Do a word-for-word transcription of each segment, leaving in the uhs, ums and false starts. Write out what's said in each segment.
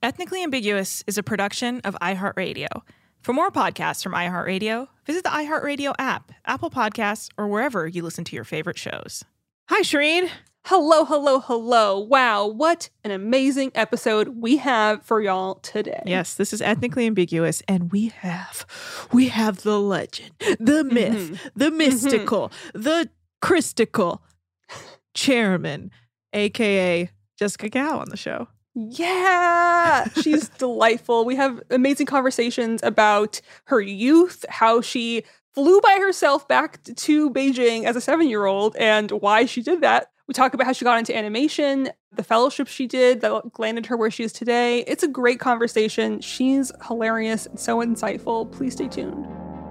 Ethnically Ambiguous is a production of iHeartRadio. For more podcasts from iHeartRadio, visit the iHeartRadio app, Apple Podcasts, or wherever you listen to your favorite shows. Hi, Shereen. Hello, hello, hello. Wow, what an amazing episode we have for y'all today. Yes, this is Ethnically Ambiguous, and we have, we have the legend, the myth, mm-hmm. the mystical, mm-hmm. the Christical chairman, a k a. Jessica Gao on the show. Yeah, she's delightful. We have amazing conversations about her youth, how she flew by herself back to Beijing as a seven-year-old and why she did that. We talk about how she got into animation, the fellowship she did that landed her where she is today. It's a great conversation. She's hilarious and so insightful. Please stay tuned.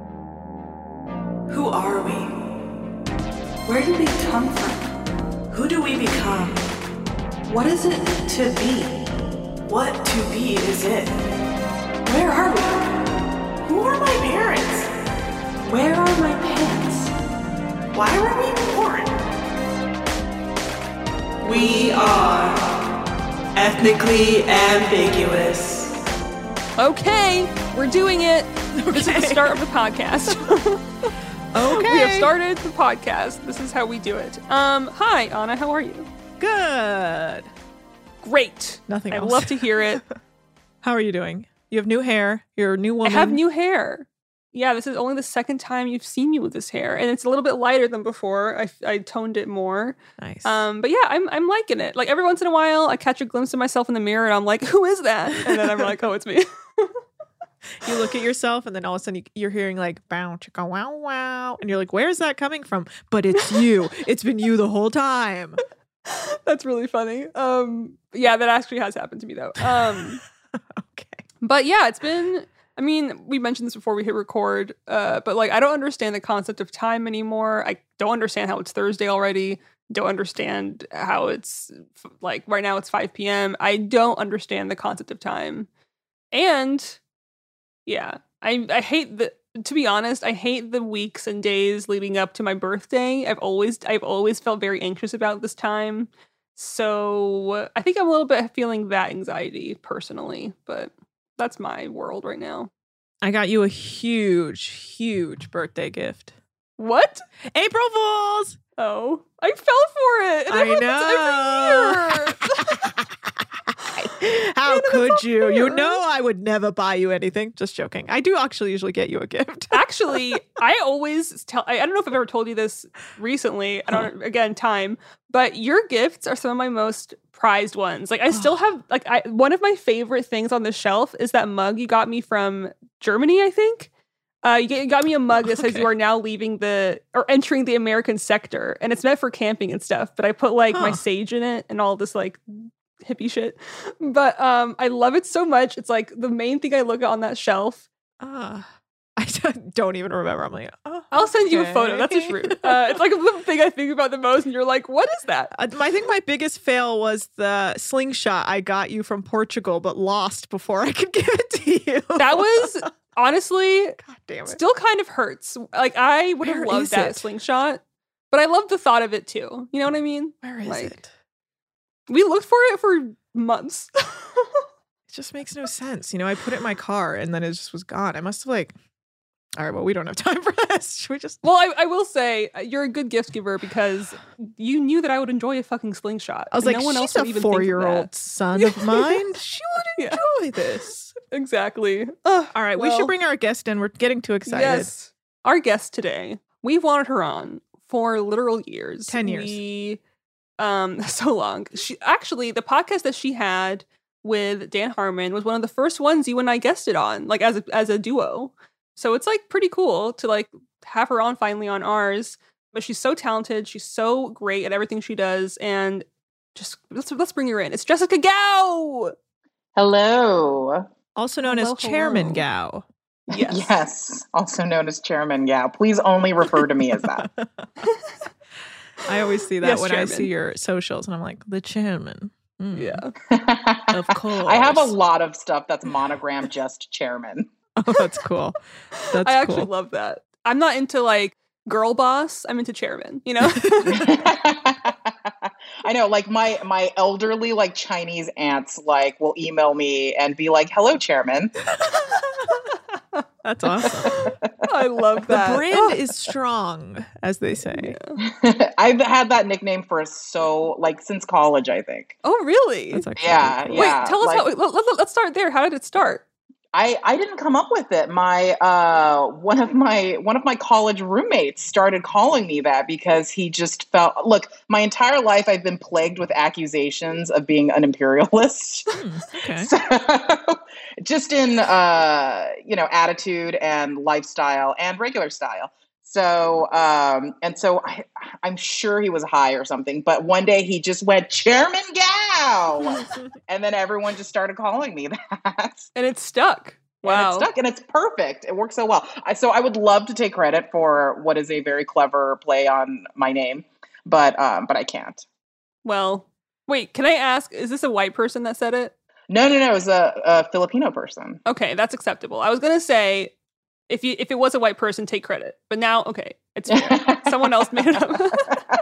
Who are we? Where did we come from? Who do we become? What is it to be? What to be is it? Where are we? Who are my parents? Where are my pants? Why were we born? We are ethnically ambiguous. Okay, we're doing it. Okay. This is the start of the podcast. Okay. We have started the podcast. This is how we do it. Um, hi, Anna. How are you? Good. Great. Nothing else. I'd love to hear it. How are you doing? You have new hair. You're a new woman. I have new hair. Yeah, this is only the second time you've seen me with this hair, and it's a little bit lighter than before. I, I toned it more. Nice. Um, but yeah, I'm I'm liking it. Like every once in a while, I catch a glimpse of myself in the mirror, and I'm like, "Who is that?" And then I'm like, "Oh, it's me." You look at yourself, and then all of a sudden you, you're hearing like "bow chicka wow wow," and you're like, "Where's that coming from?" But it's you. It's been you the whole time. That's really funny. Um, yeah, that actually has happened to me though. Um, okay. But yeah, it's been, I mean, we mentioned this before we hit record, uh, but like, I don't understand the concept of time anymore. I don't understand how it's Thursday already. Don't understand how it's like right now it's five p.m. I don't understand the concept of time. And yeah, I, I hate the, to be honest, I hate the weeks and days leading up to my birthday. I've always I've always felt very anxious about this time. So I think I'm a little bit feeling that anxiety personally, but that's my world right now. I got you a huge, huge birthday gift. What? April Fools! Oh, I fell for it. And I know. Every year. How Man, could you? fair. You know I would never buy you anything. Just joking. I do actually usually get you a gift. Actually, I always tell, I, I don't know if I've ever told you this recently. I don't, again, time, but your gifts are some of my most prized ones. Like I still have, like I, one of my favorite things on the shelf is that mug you got me from Germany, I think. Uh, you, get, you got me a mug that says okay. you are now leaving the, or entering the American sector. And it's meant for camping and stuff, but I put like huh. my sage in it and all this like hippie shit. But um, I love it so much. It's like the main thing I look at on that shelf. Uh, I don't even remember. I'm like, oh, I'll send okay. you a photo. That's just rude. Uh, it's like the thing I think about the most, and you're like, what is that? Uh, I think my biggest fail was the slingshot I got you from Portugal, but lost before I could give it to you. That was honestly, God damn it. Still kind of hurts. Like I would have Where loved is that it? slingshot, but I love the thought of it too. You know what I mean? Where is like, it? We looked for it for months. It just makes no sense. You know, I put it in my car and then it just was gone. I must have like, all right, well, we don't have time for this. Should we just? Well, I, I will say you're a good gift giver because you knew that I would enjoy a fucking slingshot. I was and like, no one she's else would a even think of four-year-old that. son of mine. She would Yeah. enjoy this. Exactly. Ugh, All right, we well, should bring our guest in. We're getting too excited. Yes. Our guest today, we've wanted her on for literal years. Ten years. We, um, so long. She actually, the podcast that she had with Dan Harmon was one of the first ones you and I guested on, like as a, as a duo. So it's like pretty cool to like have her on finally on ours. But she's so talented. She's so great at everything she does. And just let's let's bring her in. It's Jessica Gao. Hello. Also known Hello, as Chairman hello. Gao. Yes. Yes. Also known as Chairman Gao. Please only refer to me as that. I always see that Yes, when Chairman. I see your socials, and I'm like, the chairman. Mm, Yeah. Of course. I have a lot of stuff that's monogrammed just Chairman. Oh, that's cool. That's I actually cool. love that. I'm not into like girl boss. I'm into chairman, you know? I know, like my my elderly like Chinese aunts like will email me and be like, "Hello, Chairman." That's awesome. I love The that. brand is strong, as they say. I've had that nickname for so like since college, I think. Oh, really? That's actually Yeah, cool. yeah. Wait, tell us like- how. Let, let, let's start there. How did it start? I, I didn't come up with it. My uh one of my one of my college roommates started calling me that because he just felt look, my entire life I've been plagued with accusations of being an imperialist. Hmm, okay. So, just in uh you know attitude and lifestyle and regular style. So um and so I I'm sure he was high or something, but one day he just went Chairman Gao. And then everyone just started calling me that. And it stuck. Wow. And it's stuck and it's perfect. It works so well. I, so I would love to take credit for what is a very clever play on my name, but um, but I can't. Well, wait, can I ask, is this a white person that said it? No, no, no. It was a, a Filipino person. Okay, that's acceptable. I was going to say, if you if it was a white person, take credit. But now, okay, it's fair. Someone else made it up.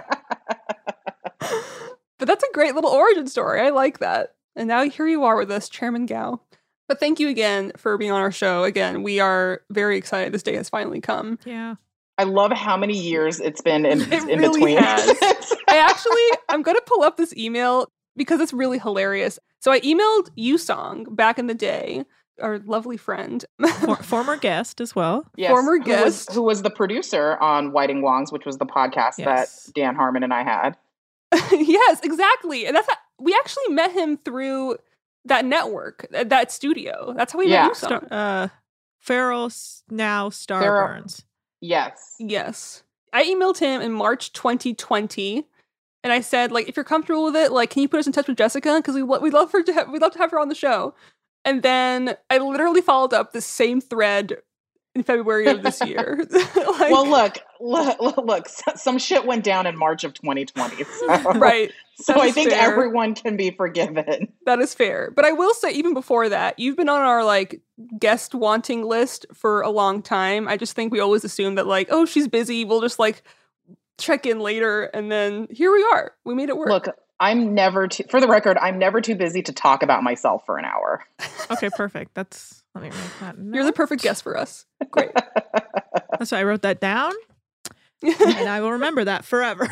But that's a great little origin story. I like that. And now here you are with us, Chairman Gao. But thank you again for being on our show. Again, we are very excited this day has finally come. Yeah. I love how many years it's been in, It in really between. has. I actually, I'm going to pull up this email because it's really hilarious. So I emailed Yusong back in the day, our lovely friend. For, former guest as well. Yes, Former who was, guest. who was the producer on Whiting Wongs, which was the podcast Yes. that Dan Harmon and I had. Yes, exactly. And that's how, we actually met him through that network, th- that studio. That's how we Yeah. met Yusong. Star, uh, Farrell S- now Farrell- Starburns. Yes. Yes. I emailed him in March twenty twenty. And I said, like, if you're comfortable with it, like, can you put us in touch with Jessica? Because we we'd love her to have, we'd love to have her on the show. And then I literally followed up the same thread in February of this year. Like, Well, look, look, look, some shit went down in March of twenty twenty. So, right. So That I is think fair. everyone can be forgiven. That is fair. But I will say, even before that, you've been on our, like, guest wanting list for a long time. I just think we always assume that, like, oh, she's busy. We'll just, like, check in later. And then here we are. We made it work. Look, I'm never too, for the record, I'm never too busy to talk about myself for an hour. Okay, perfect. That's let me make that. You're the note. perfect guest for us. Great. That's why I wrote that down, and I will remember that forever.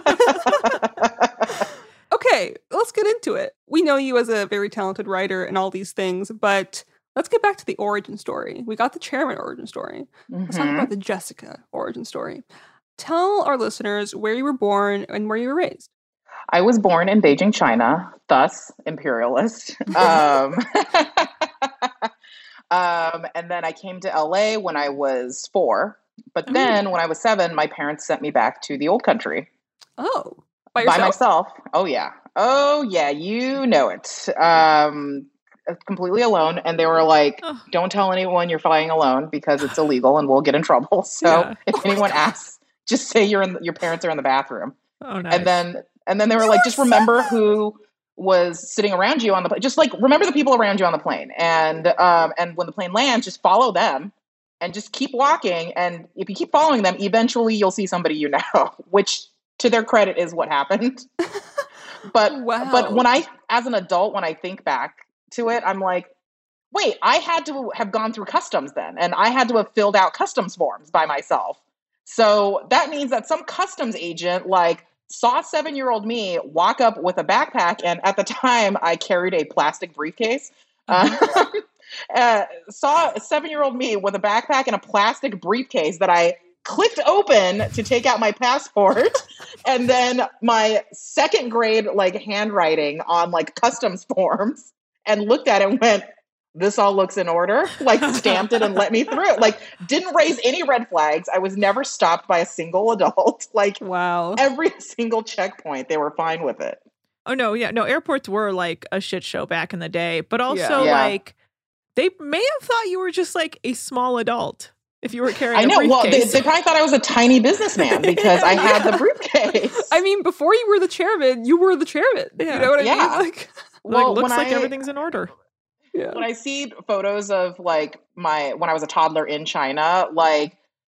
Okay, let's get into it. We know you as a very talented writer and all these things, but let's get back to the origin story. We got the Chairman origin story. Let's talk Mhm. about the Jessica origin story. Tell our listeners where you were born and where you were raised. I was born in Beijing, China, thus imperialist. Um, um, and then I came to L A when I was four. But Oh. then when I was seven, my parents sent me back to the old country. Oh, by By yourself? myself. Oh yeah. Oh yeah, you know it. Um, completely alone. And they were like, Oh. don't tell anyone you're flying alone because it's illegal and we'll get in trouble. So Yeah. if Oh my anyone God. asks, just say you're in your parents are in the bathroom. Oh, nice. And then and then they were like, just remember who was sitting around you on the plane. Just like remember the people around you on the plane. And um and when the plane lands, just follow them and just keep walking. And if you keep following them, eventually you'll see somebody you know, which to their credit is what happened. But Wow. but when I as an adult, when I think back to it, I'm like, wait, I had to have gone through customs then, and I had to have filled out customs forms by myself. So that means that some customs agent like saw seven-year-old me walk up with a backpack, and at the time I carried a plastic briefcase. Uh, uh, saw a seven-year-old me with a backpack and a plastic briefcase that I clicked open to take out my passport, and then my second grade like handwriting on like customs forms, and looked at it and went, this all looks in order, like stamped it and let me through. Like didn't raise any red flags. I was never stopped by a single adult. Like Wow. every single checkpoint, they were fine with it. Oh no, yeah, no. Airports were like a shit show back in the day, but also Yeah. like they may have thought you were just like a small adult if you were carrying. I know. A Well, they, briefcase. they probably thought I was a tiny businessman because I had the briefcase. I mean, before you were the chairman, you were the chairman. Yeah. You know what I Yeah. mean? Like, like, Well, looks when like I- everything's in order. yeah. when I see photos of like my when I was a toddler in China, like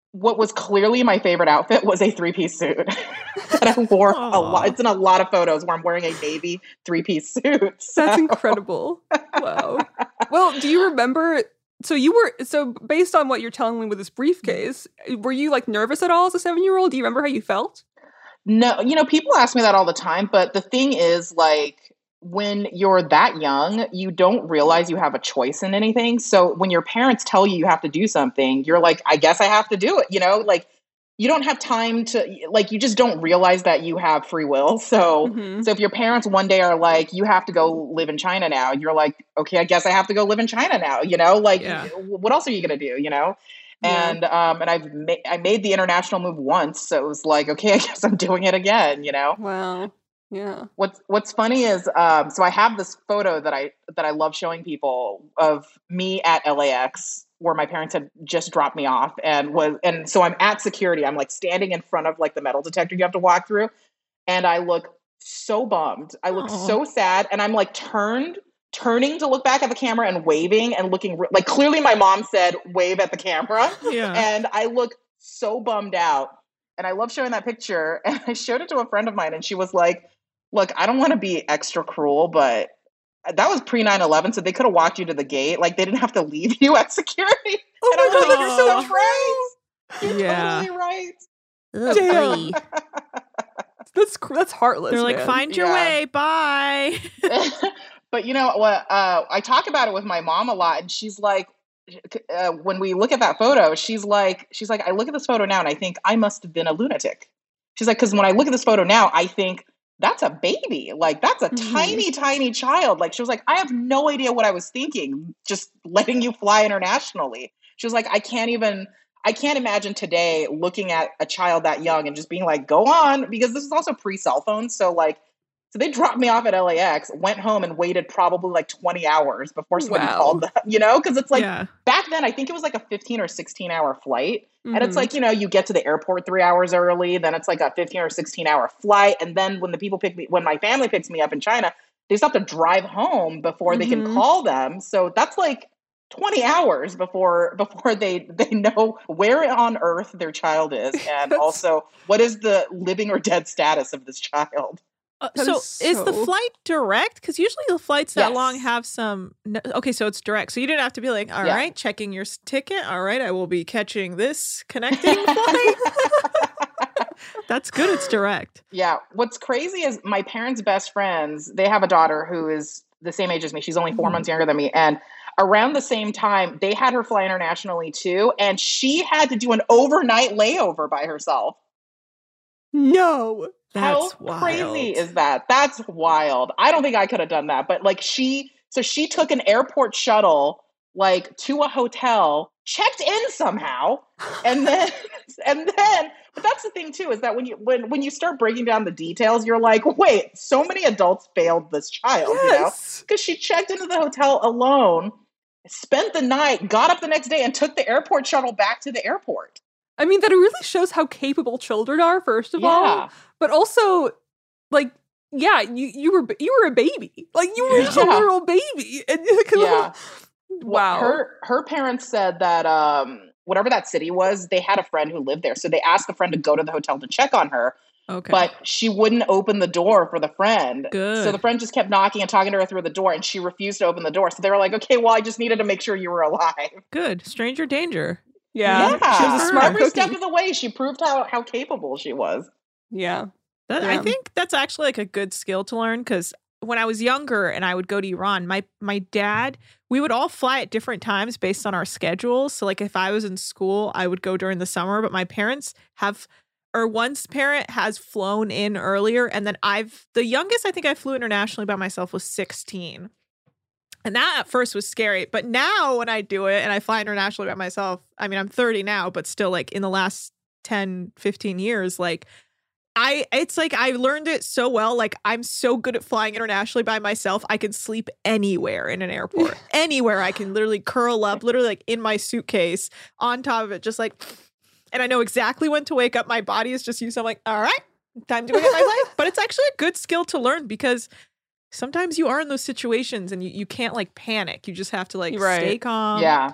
what was clearly my favorite outfit was a three-piece suit that I wore Aww. a lot. It's in a lot of photos where I'm wearing a navy three-piece suit. So. That's incredible. Wow. Well, do you remember? So you were so based on what you're telling me with this briefcase, were you like nervous at all as a seven-year-old? Do you remember how you felt? No, you know, people ask me that all the time, but the thing is, like, when you're that young, you don't realize you have a choice in anything. So when your parents tell you you have to do something, you're like, I guess I have to do it. You know, like you don't have time to, like, you just don't realize that you have free will. So, Mm-hmm. so if your parents one day are like, you have to go live in China now, you're like, okay, I guess I have to go live in China now. You know, like, Yeah. what else are you going to do? You know? Yeah. And, um, and I've made, I made the international move once. So it was like, okay, I guess I'm doing it again, you know? Wow. Yeah. What's What's funny is, um, so I have this photo that I that I love showing people of me at L A X, where my parents had just dropped me off, and was and so I'm at security. I'm like standing in front of like the metal detector you have to walk through, and I look so bummed. I look Aw. so sad, and I'm like turned, turning to look back at the camera and waving and looking re- like clearly my mom said wave at the camera, Yeah. and I look so bummed out. And I love showing that picture, and I showed it to a friend of mine, and she was like, look, I don't want to be extra cruel, but that was pre nine eleven, so they could have walked you to the gate. Like, they didn't have to leave you at security. Oh And I my was God, like, you're you're so so right. You're Yeah. totally right. Damn. That's cr- that's heartless. They're like, man. find your Yeah. way. Bye. But you know what? Uh, I talk about it with my mom a lot, and she's like, uh, when we look at that photo, she's like, she's like, I look at this photo now, and I think I must have been a lunatic. She's like, because when I look at this photo now, I think that's a baby. Like, that's a Mhm. tiny, tiny child. Like, she was like, I have no idea what I was thinking, just letting you fly internationally. She was like, I can't even, I can't imagine today looking at a child that young and just being like, go on, because this is also pre-cell phones. So like, so they dropped me off at L A X, went home and waited probably like twenty hours before somebody Wow. called them, you know? Because it's like, yeah. back then, I think it was like a fifteen or sixteen hour flight. And it's Mhm. like, you know, you get to the airport three hours early, then it's like a fifteen or sixteen hour flight. And then when the people pick me, when my family picks me up in China, they still have to drive home before they can Mhm. call them. So that's like twenty hours before before they they know where on earth their child is, and That's- also what is the living or dead status of this child. Uh, That so is is, the so- flight direct? Because usually the flights that Yes. long have some. No, okay, so it's direct. So you didn't have to be like, all Yeah. right, checking your s- ticket. All right, I will be catching this connecting flight. That's good. It's direct. Yeah. What's crazy is my parents' best friends, they have a daughter who is the same age as me. She's only four Mhm. months younger than me. And around the same time, they had her fly internationally too. And she had to do an overnight layover by herself. No. That's How wild. crazy is that? That's wild. I don't think I could have done that. But like she, so she took an airport shuttle like to a hotel, checked in somehow, and then and then. But that's the thing too, is that when you when when you start breaking down the details, you're like, wait, so many adults failed this child, you know? Yes. Because she checked into the hotel alone, spent the night, got up the next day, and took the airport shuttle back to the airport. I mean, that really shows how capable children are, first of all. Yeah. But also, like, yeah, you, you were you were a baby. Like, you were just a Yeah. literal baby. And, Yeah. wow. Her her parents said that um, whatever that city was, they had a friend who lived there. So they asked the friend to go to the hotel to check on her, Okay. but she wouldn't open the door for the friend. Good. So the friend just kept knocking and talking to her through the door, and she refused to open the door. So they were like, okay, well, I just needed to make sure you were alive. Good. Stranger danger. yeah. Yeah. She was a smart Every cookie. step of the way, she proved how, how capable she was. Yeah. That, Yeah. I think that's actually like a good skill to learn because when I was younger and I would go to Iran, my my dad, we would all fly at different times based on our schedules. So like if I was in school, I would go during the summer, but my parents have or one's parent has flown in earlier, and then I've the youngest I think I flew internationally by myself was sixteen. And that at first was scary, but now when I do it and I fly internationally by myself, I mean I'm thirty now, but still like in the last ten, fifteen years, like I it's like I learned it so well. Like I'm so good at flying internationally by myself. I can sleep anywhere in an airport. Anywhere I can literally curl up, literally like in my suitcase on top of it, just like and I know exactly when to wake up. My body is just used. I'm like, all right, time to wake up my life. But it's actually a good skill to learn because sometimes you are in those situations and you, you can't like panic. You just have to like Right. stay calm, yeah.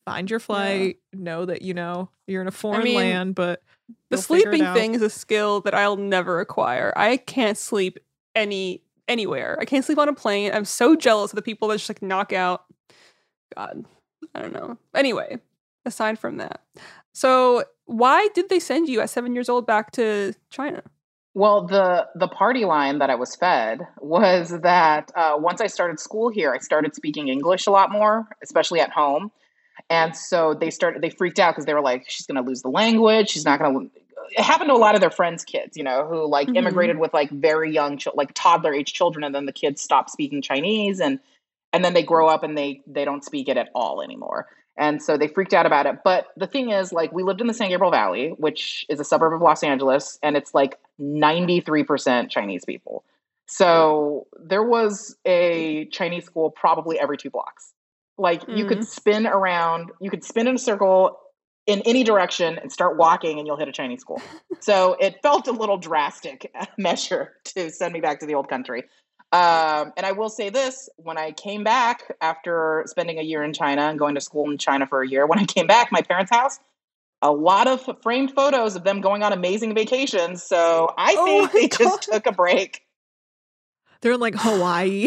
find your flight, yeah. know that, you know, you're in a foreign I mean, land, but the sleeping thing is a skill that I'll never acquire. I can't sleep any anywhere. I can't sleep on a plane. I'm so jealous of the people that just like knock out. God, I don't know. Anyway, aside from that. So why did they send you at seven years old back to China? Well, the the party line that I was fed was that uh, once I started school here, I started speaking English a lot more, especially at home. And so they started, they freaked out because they were like, she's going to lose the language. She's not going to, it happened to a lot of their friends' kids, you know, who like mm-hmm. immigrated with like very young, ch- like toddler age children. And then the kids stop speaking Chinese and, and then they grow up and they, they don't speak it at all anymore. And so they freaked out about it. But the thing is, like, we lived in the San Gabriel Valley, which is a suburb of Los Angeles, and it's like ninety-three percent Chinese people. So there was a Chinese school probably every two blocks. Like mm-hmm. you could spin around, you could spin in a circle in any direction and start walking and you'll hit a Chinese school. So it felt a little drastic measure to send me back to the old country. Um, and I will say this, when I came back after spending a year in China and going to school in China for a year, when I came back, my parents' house, a lot of framed photos of them going on amazing vacations. So I think oh they God. just took a break. They're in like Hawaii.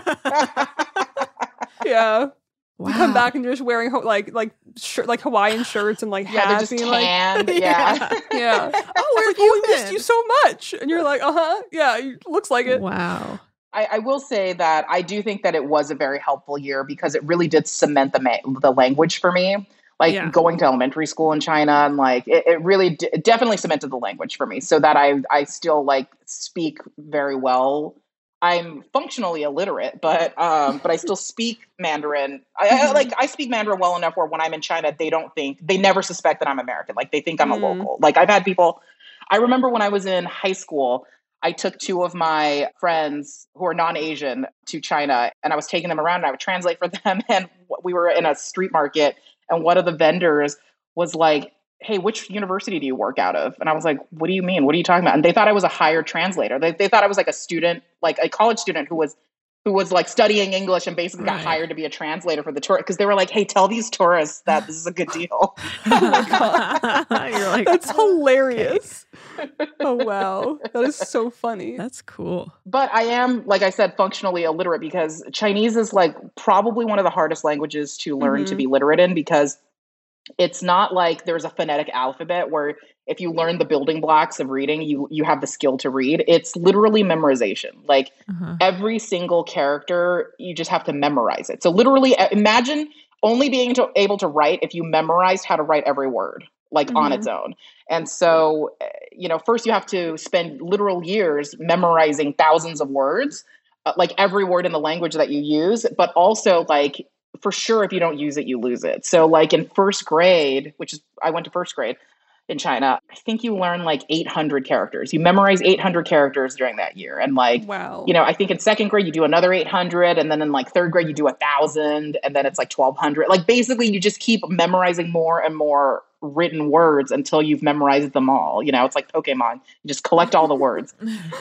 Yeah. Wow. You come back and you're just wearing ho- like like shirt, like Hawaiian shirts and like yeah, hats, being like yeah, yeah. Oh, where have like, you oh, missed you so much, and you're like, uh huh, yeah, it looks like it. Wow. I, I will say that I do think that it was a very helpful year because it really did cement the ma- the language for me. Like yeah. going to elementary school in China and like it, it really d- it definitely cemented the language for me, so that I I still like speak very well. I'm functionally illiterate, but um, but I still speak Mandarin. I, I like I speak Mandarin well enough where when I'm in China, they don't think they never suspect that I'm American. Like they think I'm mm. a local. Like I've had people. I remember when I was in high school, I took two of my friends who are non-Asian to China, and I was taking them around, and I would translate for them. And we were in a street market, and one of the vendors was like, hey, which university do you work out of? And I was like, what do you mean? What are you talking about? And they thought I was a hired translator. They they thought I was like a student, like a college student who was who was like studying English and basically right. got hired to be a translator for the tour. Because they were like, hey, tell these tourists that this is a good deal. Oh my God. You're like, that's hilarious. Okay. Oh, wow. That is so funny. That's cool. But I am, like I said, functionally illiterate because Chinese is like probably one of the hardest languages to learn mm-hmm. to be literate in, because it's not like there's a phonetic alphabet where if you learn the building blocks of reading, you you have the skill to read. It's literally memorization. Like uh-huh. every single character, you just have to memorize it. So literally imagine only being to, able to write if you memorized how to write every word, like mm-hmm. on its own. And so, you know, first you have to spend literal years memorizing thousands of words, uh, like every word in the language that you use, but also like, for sure, if you don't use it, you lose it. So like in first grade, which is, I went to first grade in China, I think you learn like eight hundred characters. You memorize eight hundred characters during that year. And like, wow. you know, I think in second grade, you do another eight hundred. And then in like third grade, you do a thousand. And then it's like twelve hundred. Like basically you just keep memorizing more and more written words until you've memorized them all. You know, it's like Pokemon. You just collect all the words.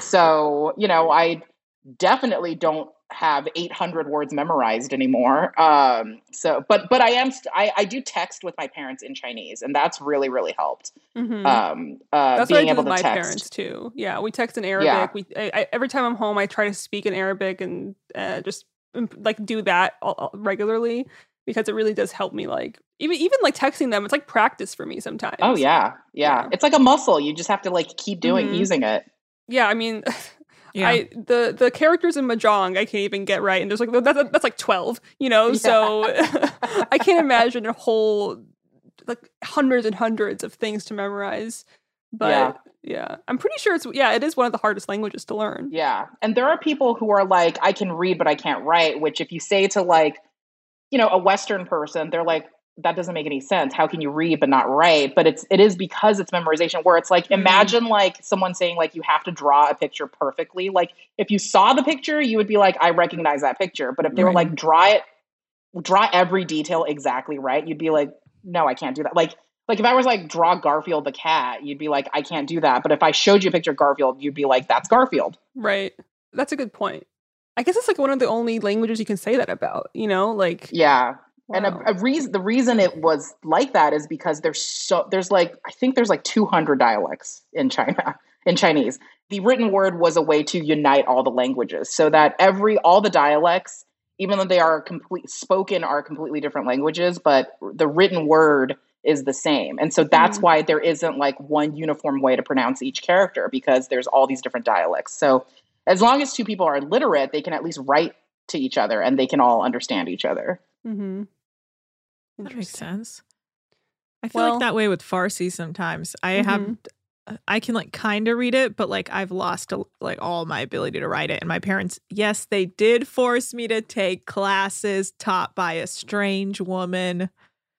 So, you know, I definitely don't have eight hundred words memorized anymore. Um, so, but, but I am, st- I, I do text with my parents in Chinese, and that's really, really helped. Mm-hmm. Um, uh, that's being what I do able with to my text. parents too. Yeah. We text in Arabic. Yeah. We, I, I, every time I'm home, I try to speak in Arabic and uh, just like do that all, all regularly, because it really does help me. Like even, even like texting them, it's like practice for me sometimes. Oh yeah. Yeah. yeah. It's like a muscle. You just have to like keep doing, mm-hmm. using it. Yeah. I mean, Yeah. I the the characters in Mahjong I can't even get right, and there's like that's, that's like twelve, you know. Yeah. So I can't imagine a whole like hundreds and hundreds of things to memorize. But yeah. yeah, I'm pretty sure it's yeah, it is one of the hardest languages to learn. Yeah, and there are people who are like, I can read but I can't write. Which if you say to like, you know, a Western person, they're like, that doesn't make any sense. How can you read but not write? But it's it is because it's memorization, where it's like, mm-hmm. imagine like someone saying like you have to draw a picture perfectly. Like if you saw the picture, you would be like, I recognize that picture. But if they right. were like, draw it, draw every detail exactly right, you'd be like, no, I can't do that. Like like if I was like, draw Garfield the cat, you'd be like, I can't do that. But if I showed you a picture of Garfield, you'd be like, that's Garfield. Right. That's a good point. I guess it's like one of the only languages you can say that about, you know, like yeah. And Wow. a, a reason, the reason it was like that is because there's so there's like I think there's like two hundred dialects in China in Chinese. The written word was a way to unite all the languages, so that every all the dialects, even though they are complete spoken, are completely different languages, but the written word is the same. And so that's Mm. why there isn't like one uniform way to pronounce each character, because there's all these different dialects. So as long as two people are literate, they can at least write to each other and they can all understand each other. Mm-hmm. That makes sense. I feel Well- like that way with Farsi sometimes. I have, Mhm. I can like kind of read it, but like I've lost a, like all my ability to write it. And my parents, yes, they did force me to take classes taught by a strange woman.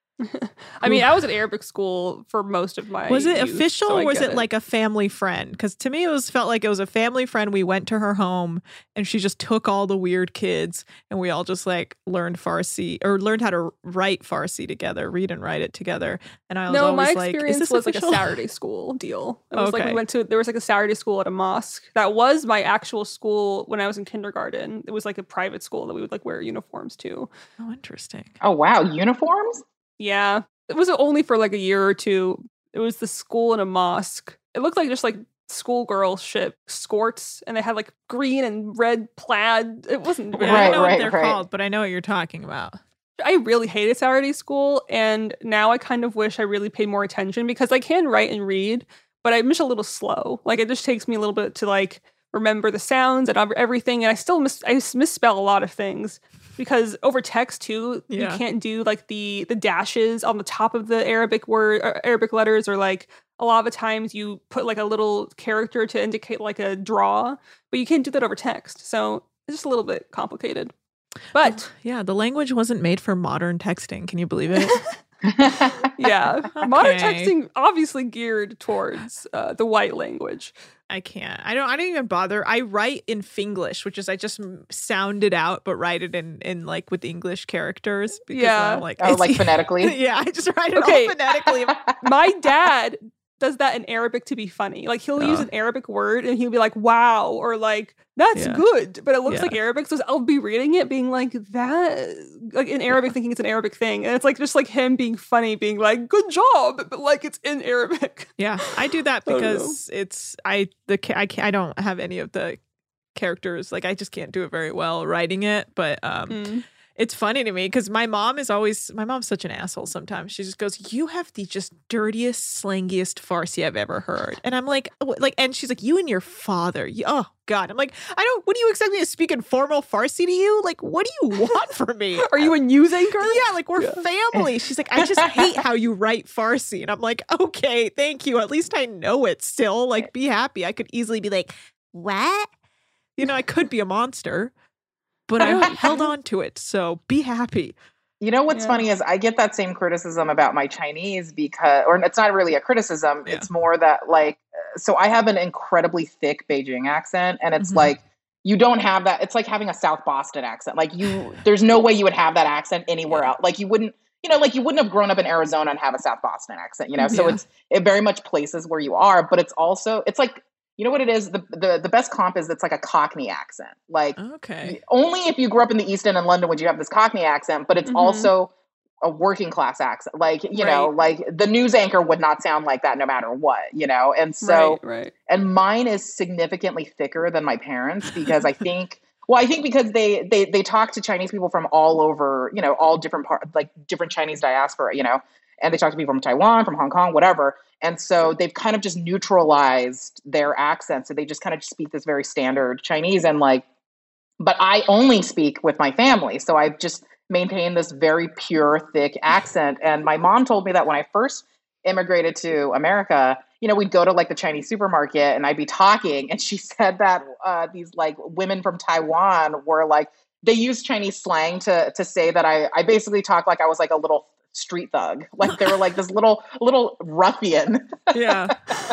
I mean, I was at Arabic school for most of my Was it youth, official so I or was get it like a family friend? Because to me, it was felt like it was a family friend. We went to her home and she just took all the weird kids and we all just like learned Farsi or learned how to write Farsi together, read and write it together. And I was No, always my like, experience is this was like a official? Saturday school deal. It was like Okay. we went to there was like a Saturday school at a mosque. That was my actual school when I was in kindergarten. It was like a private school that we would like wear uniforms to. Oh, interesting. Oh wow, uniforms? Yeah. It was only for like a year or two. It was the school in a mosque. It looked like just like schoolgirl ship skirts, and they had like green and red plaid. It wasn't I very Right, don't know right, what they're right. called, but I know what you're talking about. I really hated Saturday school, and now I kind of wish I really paid more attention because I can write and read, but I'm just a little slow. Like it just takes me a little bit to like remember the sounds and ev- everything, and I still mis- I s- misspell a lot of things because over text too, Yeah. you can't do like the the dashes on the top of the Arabic word or Arabic letters, or like a lot of the times you put like a little character to indicate like a draw, but you can't do that over text. So it's just a little bit complicated. But Yeah, the language wasn't made for modern texting. Can you believe it? yeah, modern Okay. texting obviously geared towards uh, the white language. I can't. I don't. I don't even bother. I write in Finglish, which is I just m- sound it out, but write it in in like with English characters. Because Yeah. I'm like, Oh, it's- like phonetically? yeah, I just write it Okay. all phonetically. My dad does that in Arabic to be funny. Like he'll use Oh. an Arabic word and he'll be like, "Wow," or like, "That's Yeah. good," but it looks Yeah. like Arabic. So I'll be reading it, being like, "That," like in Arabic, thinking it's an Arabic thing, and it's like just like him being funny, being like, "Good job," but like it's in Arabic. Yeah, I do that I don't know. because it's I the ca- I can't, I don't have any of the characters. Like I just can't do it very well writing it. But um, Mm. it's funny to me because my mom is always my mom's such an asshole. Sometimes she just goes, "You have the just dirtiest, slangiest Farsi I've ever heard," and I'm like, "What?" like, and she's like, "You and your father." You, oh God, I'm like, I don't. What do you expect me to speak in formal Farsi to you? Like, what do you want from me? Are you a news anchor? Yeah, like we're Yeah. family. She's like, I just hate how you write Farsi. And I'm like, okay, thank you. At least I know it still. Like, be happy. I could easily be like, what? You know, I could be a monster, but I held on to it. So be happy. You know what's Yeah. funny is I get that same criticism about my Chinese because, or it's not really a criticism. Yeah. It's more that like, uh, so I have an incredibly thick Beijing accent, and it's Mhm. like you don't have that. It's like having a South Boston accent. Like you, there's no way you would have that accent anywhere Yeah. else. Like you wouldn't, you know, like you wouldn't have grown up in Arizona and have a South Boston accent. You know, so Yeah. it's it very much places where you are, but it's also it's like. You know what it is? The, the the best comp is it's like a Cockney accent. Like Okay. only if you grew up in the East End in London would you have this Cockney accent, but it's Mhm. also a working class accent. Like, you know, Right. like the news anchor would not sound like that no matter what, you know? And so, right, right. and mine is significantly thicker than my parents because I think, well, I think because they, they, they talk to Chinese people from all over, you know, all different part, like different Chinese diaspora, you know, and they talk to people from Taiwan, from Hong Kong, whatever. And so they've kind of just neutralized their accent. So they just kind of speak this very standard Chinese and like, but I only speak with my family. So I've just maintained this very pure, thick accent. And my mom told me that when I first immigrated to America, you know, we'd go to like the Chinese supermarket and I'd be talking. And she said that uh, these like women from Taiwan were like, they use Chinese slang to to say that I, I basically talk like I was like a little street thug. Like they were like this little little ruffian. Yeah.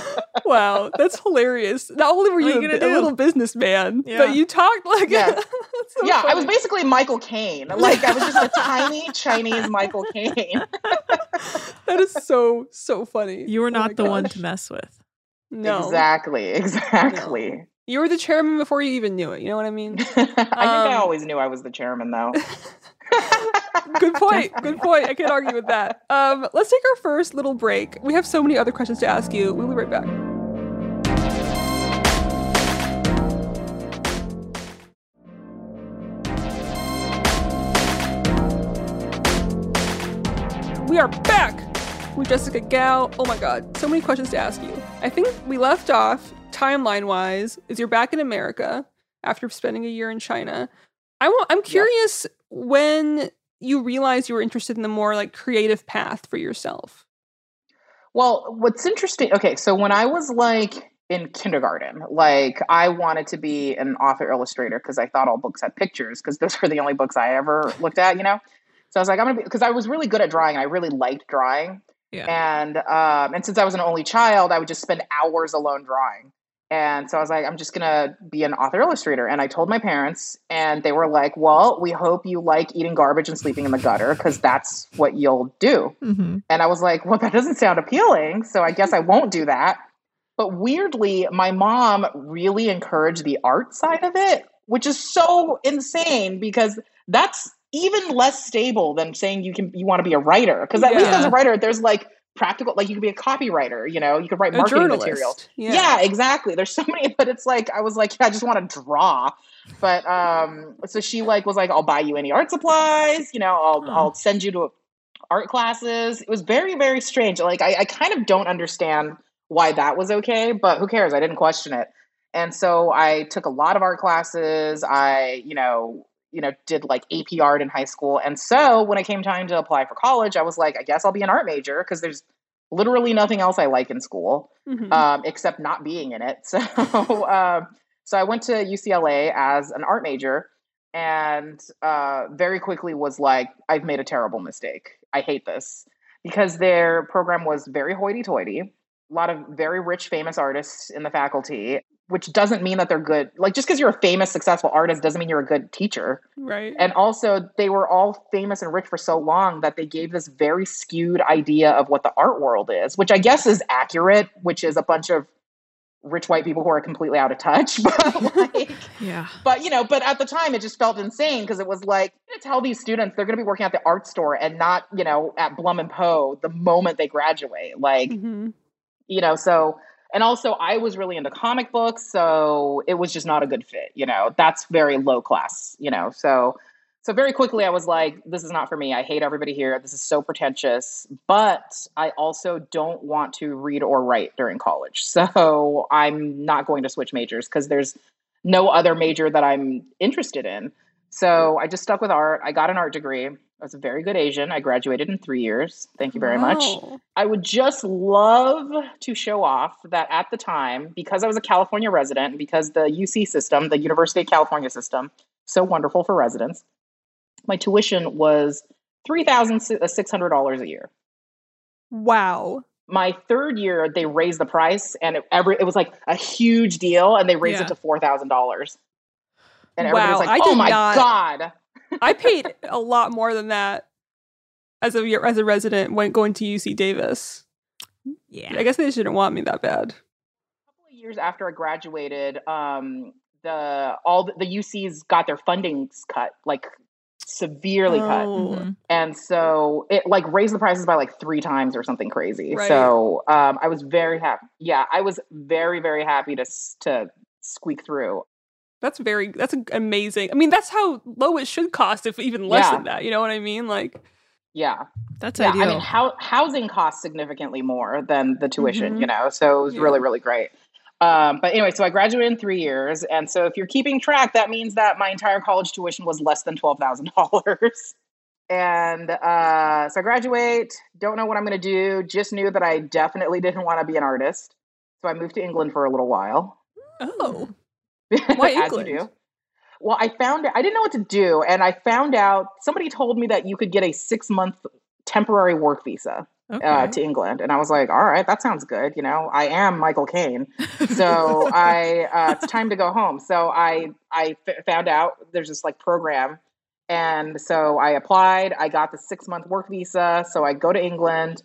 Wow, that's hilarious. Not only were What are you, you a, gonna bi- a do? little businessman, Yeah. but you talked like Yeah. That's so Yeah, I was funny. basically Michael Caine. Like I was just a tiny Chinese Michael Caine. That is so so funny. You were Oh not my the one gosh. to mess with. No, Exactly, exactly. you were the chairman before you even knew it. You know what I mean? I think I Um, always knew I was the chairman, though. Good point. Good point. I can't argue with that. Um, let's take our first little break. We have so many other questions to ask you. We'll be right back. We are back with Jessica Gao. Oh my God, so many questions to ask you. I think we left off, timeline-wise, is you're back in America after spending a year in China. I want, I'm curious yep. when you realized you were interested in the more like creative path for yourself. Well, what's interesting, okay, so when I was like in kindergarten, like I wanted to be an author illustrator because I thought all books had pictures because those were the only books I ever looked at, you know? So I was like, I'm gonna be, because I was really good at drawing. I really liked drawing. Yeah. And, um, and since I was an only child, I would just spend hours alone drawing. And so I was like, I'm just going to be an author illustrator. And I told my parents and they were like, well, we hope you like eating garbage and sleeping in the gutter because that's what you'll do. Mm-hmm. And I was like, well, that doesn't sound appealing. So I guess I won't do that. But weirdly, my mom really encouraged the art side of it, which is so insane because that's even less stable than saying you can, you want to be a writer. Because at yeah. least as a writer, there's like practical, like you could be a copywriter, you know, you could write a marketing journalist. materials. Yeah. yeah, exactly. There's so many, but it's like, I was like, yeah, I just want to draw. But, um, so she like, was like, I'll buy you any art supplies, you know, I'll, huh. I'll send you to art classes. It was very, very strange. Like, I, I kind of don't understand why that was okay, but who cares? I didn't question it. And so I took a lot of art classes. I, you know, you know, did like A P art in high school. And so when it came time to apply for college, I was like, I guess I'll be an art major because there's literally nothing else I like in school, mm-hmm. um, except not being in it. So, um, so I went to U C L A as an art major and uh, very quickly was like, I've made a terrible mistake. I hate this because their program was very hoity-toity. A lot of very rich, famous artists in the faculty, which doesn't mean that they're good. Like, just because you're a famous, successful artist doesn't mean you're a good teacher. Right. And also, they were all famous and rich for so long that they gave this very skewed idea of what the art world is, which I guess is accurate, which is a bunch of rich white people who are completely out of touch. But like, yeah. But, you know, but at the time, it just felt insane because it was like, you tell these students they're going to be working at the art store and not, you know, at Blum and Poe the moment they graduate. Like, mm-hmm. you know, so... And also, I was really into comic books, so it was just not a good fit, you know. That's very low class, you know. So so very quickly, I was like, this is not for me. I hate everybody here. This is so pretentious. But I also don't want to read or write during college. So I'm not going to switch majors because there's no other major that I'm interested in. So I just stuck with art. I got an art degree. I was a very good Asian. I graduated in three years. Thank you very wow. much. I would just love to show off that at the time, because I was a California resident, because the U C system, the University of California system, so wonderful for residents, my tuition was three thousand six hundred dollars a year. Wow. My third year, they raised the price, and it, every, it was like a huge deal, and they raised yeah. it to four thousand dollars. And everybody wow, was like, I oh my not- God. I paid a lot more than that as a as a resident when going to U C Davis. Yeah, I guess they just didn't want me that bad. A couple of years after I graduated, um, the all the, the U Cs got their fundings cut, like severely oh. cut, mm-hmm. and so it like raised the prices by like three times or something crazy. Right. So um, I was very happy. Yeah, I was very very happy to to squeak through. That's very, that's amazing. I mean, that's how low it should cost, if even less yeah. than that. You know what I mean? Like, yeah, that's yeah. ideal. I mean, how, housing costs significantly more than the tuition, mm-hmm. you know? So it was yeah. really, really great. Um, but anyway, so I graduated in three years. And so if you're keeping track, that means that my entire college tuition was less than twelve thousand dollars. And uh, so I graduate, don't know what I'm going to do. Just knew that I definitely didn't want to be an artist. So I moved to England for a little while. Oh. Why England? As you do. Well, I found I didn't know what to do, and I found out somebody told me that you could get a six month temporary work visa okay. uh, to England, and I was like, all right, that sounds good. You know, I am Michael Caine, so I uh, it's time to go home. So I I f- found out there's this like program, and so I applied. I got the six month work visa, so I go to England,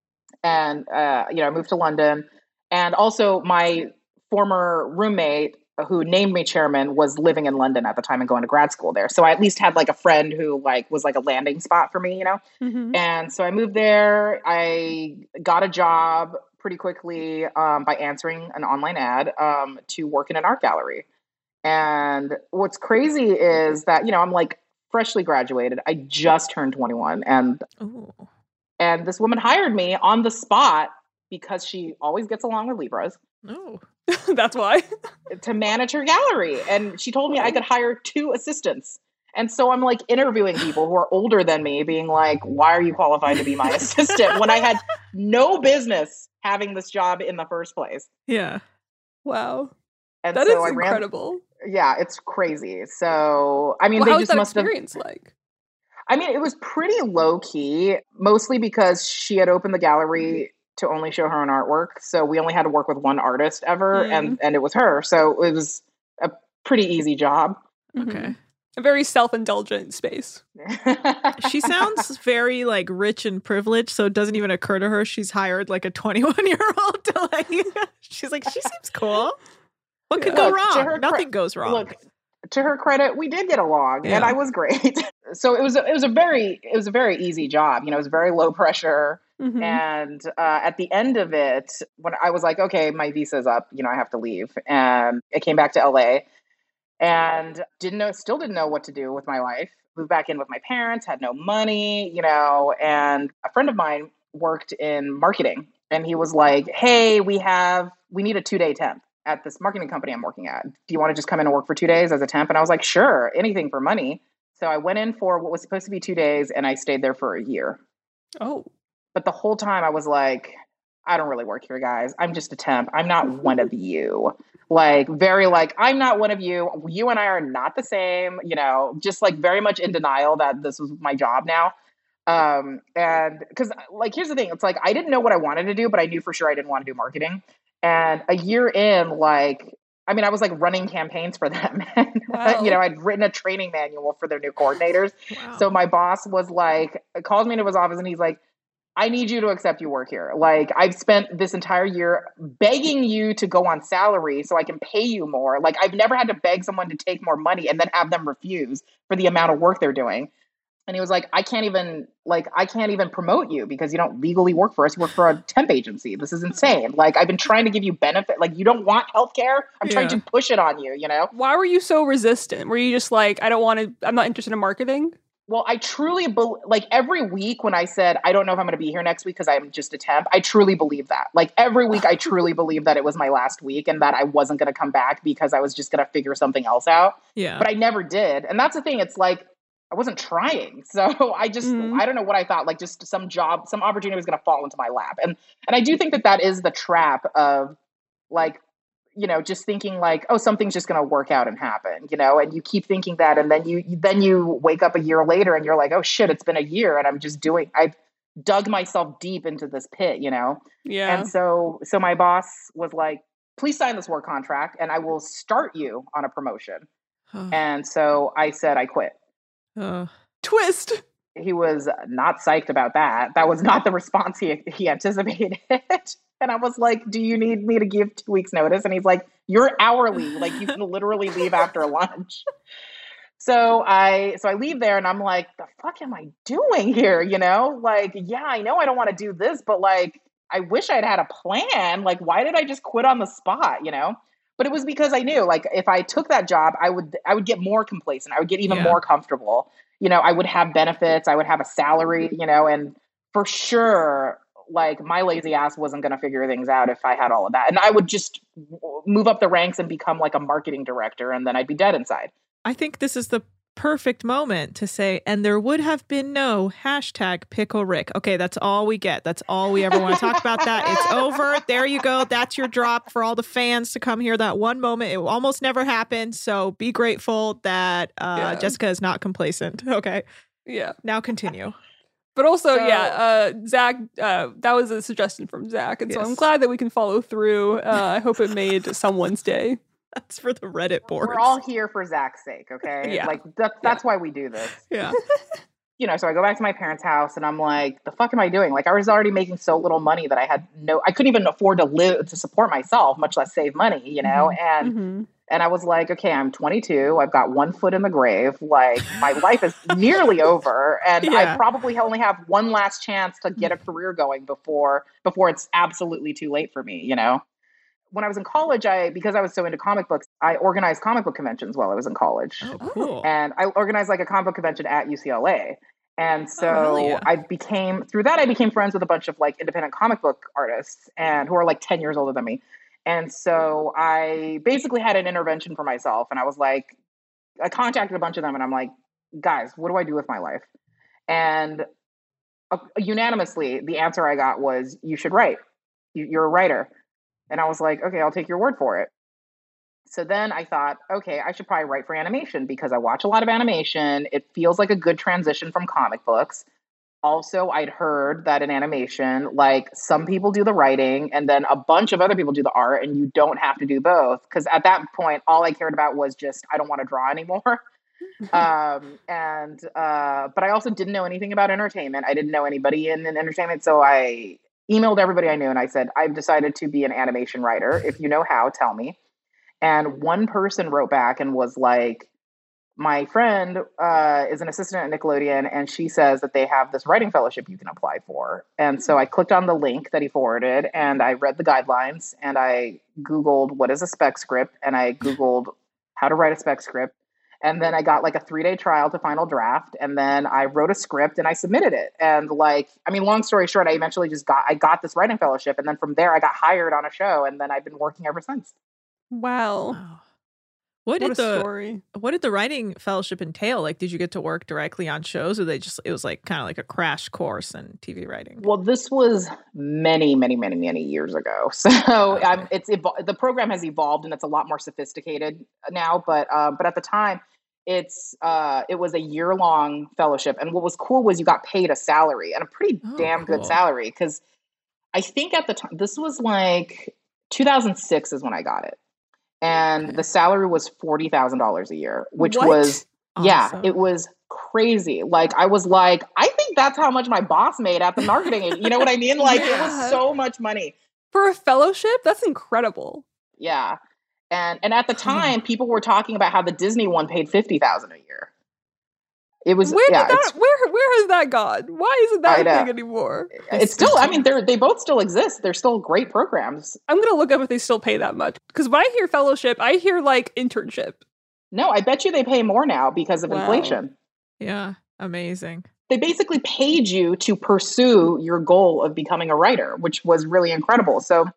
and uh, you know, I moved to London, and also my former roommate who named me chairman, was living in London at the time and going to grad school there. So I at least had like a friend who like was like a landing spot for me, you know? Mm-hmm. And so I moved there. I got a job pretty quickly um, by answering an online ad um, to work in an art gallery. And what's crazy is that, you know, I'm like freshly graduated. I just turned twenty-one, and Ooh. and this woman hired me on the spot because she always gets along with Libras No. That's why. to manage her gallery. And she told me I could hire two assistants. And so I'm like interviewing people who are older than me, being like, why are you qualified to be my assistant when I had no business having this job in the first place? Yeah. Wow. And That so is I ran, incredible. yeah, it's crazy. So, I mean, Well, they how was just that must have, experience like? I mean, it was pretty low key, mostly because she had opened the gallery to only show her own artwork. So we only had to work with one artist ever, Mm. and, and it was her. So it was a pretty easy job. Mhm. Okay. A very self-indulgent space. She sounds very like rich and privileged, so it doesn't even occur to her she's hired like a twenty-one year old to like. She's like, she seems cool. What could go Look, to wrong? her Nothing cre- goes wrong. Look, to her credit, we did get along, and Yeah. I was great. So it was a, it was a very it was a very easy job. You know, it was very low pressure. Mhm. And uh, at the end of it, when I was like, okay, my visa's up, you know, I have to leave, and I came back to L A and didn't know, still didn't know what to do with my life. Moved back in with my parents, had no money, you know, and a friend of mine worked in marketing, and he was like, hey, we have we need a two day temp at this marketing company I'm working at. Do you want to just come in and work for two days as a temp? And I was like, sure, anything for money. So I went in for what was supposed to be two days, and I stayed there for a year. Oh. But the whole time I was like, I don't really work here, guys. I'm just a temp. I'm not one of you. Like, very like, I'm not one of you. You and I are not the same, you know, just like very much in denial that this was my job now. Um, and because like, here's the thing. It's like, I didn't know what I wanted to do, but I knew for sure I didn't want to do marketing. And a year in, like, I mean, I was like running campaigns for them. And, Wow. you know, I'd written a training manual for their new coordinators. Wow. So my boss was like, called me into his office and he's like, I need you to accept you work here. Like, I've spent this entire year begging you to go on salary so I can pay you more. Like, I've never had to beg someone to take more money and then have them refuse for the amount of work they're doing. And he was like, I can't even, like, I can't even promote you because you don't legally work for us. You work for a temp agency. This is insane. Like, I've been trying to give you benefit. Like, you don't want healthcare? I'm trying Yeah. to push it on you, you know? Why were you so resistant? Were you just like, I don't want to, I'm not interested in marketing? Well, I truly, be- like, every week when I said, I don't know if I'm going to be here next week because I'm just a temp, I truly believe that. Like, every week, I truly believe that it was my last week and that I wasn't going to come back because I was just going to figure something else out. Yeah. But I never did. And that's the thing. It's like, I wasn't trying. So I just, Mhm. I don't know what I thought, like just some job, some opportunity was going to fall into my lap. And, and I do think that that is the trap of like, you know, just thinking like, oh, something's just going to work out and happen, you know, and you keep thinking that. And then you, then you wake up a year later and you're like, oh shit, it's been a year and I'm just doing, I've dug myself deep into this pit, you know? Yeah. And so, so my boss was like, please sign this work contract and I will start you on a promotion. Oh. And so I said, I quit. Oh. Twist. He was not psyched about that. That was not the response he he anticipated. And I was like, do you need me to give two weeks notice? And he's like, you're hourly. Like, you can literally leave after lunch. So I so I leave there and I'm like, the fuck am I doing here? You know, like, yeah, I know I don't want to do this, but like, I wish I'd had a plan. Like, why did I just quit on the spot, you know? But it was because I knew, like, if I took that job, I would I would get more complacent. I would get even Yeah. more comfortable. You know, I would have benefits. I would have a salary, you know, and for sure, like, my lazy ass wasn't going to figure things out if I had all of that. And I would just w- move up the ranks and become like a marketing director, and then I'd be dead inside. I think this is the perfect moment to say, and there would have been no hashtag pickle Rick. Okay, that's all we get. That's all we ever want to talk about. That it's over. There you go. That's your drop for all the fans to come here. That one moment, it almost never happened. So be grateful that uh, Yeah. Jessica is not complacent. Okay, Yeah. now continue. But also, So- yeah, uh, Zach, uh, that was a suggestion from Zach. And so I'm Yes. glad that we can follow through. Uh, I hope it made someone's day. That's for the Reddit boards. We're all here for Zach's sake, okay? Yeah. Like, that, that's why we do this. yeah. You know, so I go back to my parents' house and I'm like, the fuck am I doing? Like, I was already making so little money that I had no, I couldn't even afford to live, to support myself, much less save money, you know? And Mm-hmm. And I was like, okay, I'm twenty-two. I've got one foot in the grave. Like, my life is nearly over. And Yeah. I probably only have one last chance to get a career going before before it's absolutely too late for me, you know? When I was in college, I because I was so into comic books, I organized comic book conventions while I was in college. Oh, cool. And I organized like a comic book convention at U C L A. And so hell yeah. I became, through that, I became friends with a bunch of like independent comic book artists and who are like ten years older than me. And so I basically had an intervention for myself. And I was like, I contacted a bunch of them and I'm like, guys, what do I do with my life? And uh, unanimously, the answer I got was, you should write. You, you're a writer. And I was like, okay, I'll take your word for it. So then I thought, okay, I should probably write for animation because I watch a lot of animation. It feels like a good transition from comic books. Also, I'd heard that in animation, like some people do the writing and then a bunch of other people do the art and you don't have to do both. Because at that point, all I cared about was just, I don't want to draw anymore. um, and, uh, but I also didn't know anything about entertainment. I didn't know anybody in, in entertainment. So I emailed everybody I knew and I said, I've decided to be an animation writer. If you know how, tell me. And one person wrote back and was like, my friend uh, is an assistant at Nickelodeon, and she says that they have this writing fellowship you can apply for. And so I clicked on the link that he forwarded, and I read the guidelines, and I Googled what is a spec script, and I Googled how to write a spec script. And then I got like a three-day trial to final draft, and then I wrote a script and I submitted it. And like, I mean, long story short, I eventually just got, I got this writing fellowship, and then from there I got hired on a show, and then I've been working ever since. Wow. Wow. What What did a the story. what did the writing fellowship entail? Like, did you get to work directly on shows, or they just it was like kind of like a crash course in T V writing? Well, this was many, many, many, many years ago. So Okay. I'm, it's evol- the program has evolved and it's a lot more sophisticated now. But uh, but at the time, it's uh, it was a year long fellowship, and what was cool was you got paid a salary and a pretty Oh, damn good cool. salary. Because I think at the time this was like two thousand six is when I got it. And Okay. the salary was forty thousand dollars a year, which What? was, yeah, Awesome. it was crazy. Like, I was like, I think that's how much my boss made at the marketing. ag- You know what I mean? Like, it Yeah. was so much money. For a fellowship? That's incredible. Yeah. And and at the time, people were talking about how the Disney one paid fifty thousand dollars a year. It was, Where yeah, did it's, that where where has that gone? Why isn't that I a know. thing anymore? it's still, I mean, they're, they both still exist. They're still great programs. I'm gonna look up if they still pay that much. Because when I hear fellowship, I hear like internship. No, I bet you they pay more now because of Wow. inflation. Yeah, amazing. They basically paid you to pursue your goal of becoming a writer, which was really incredible. So,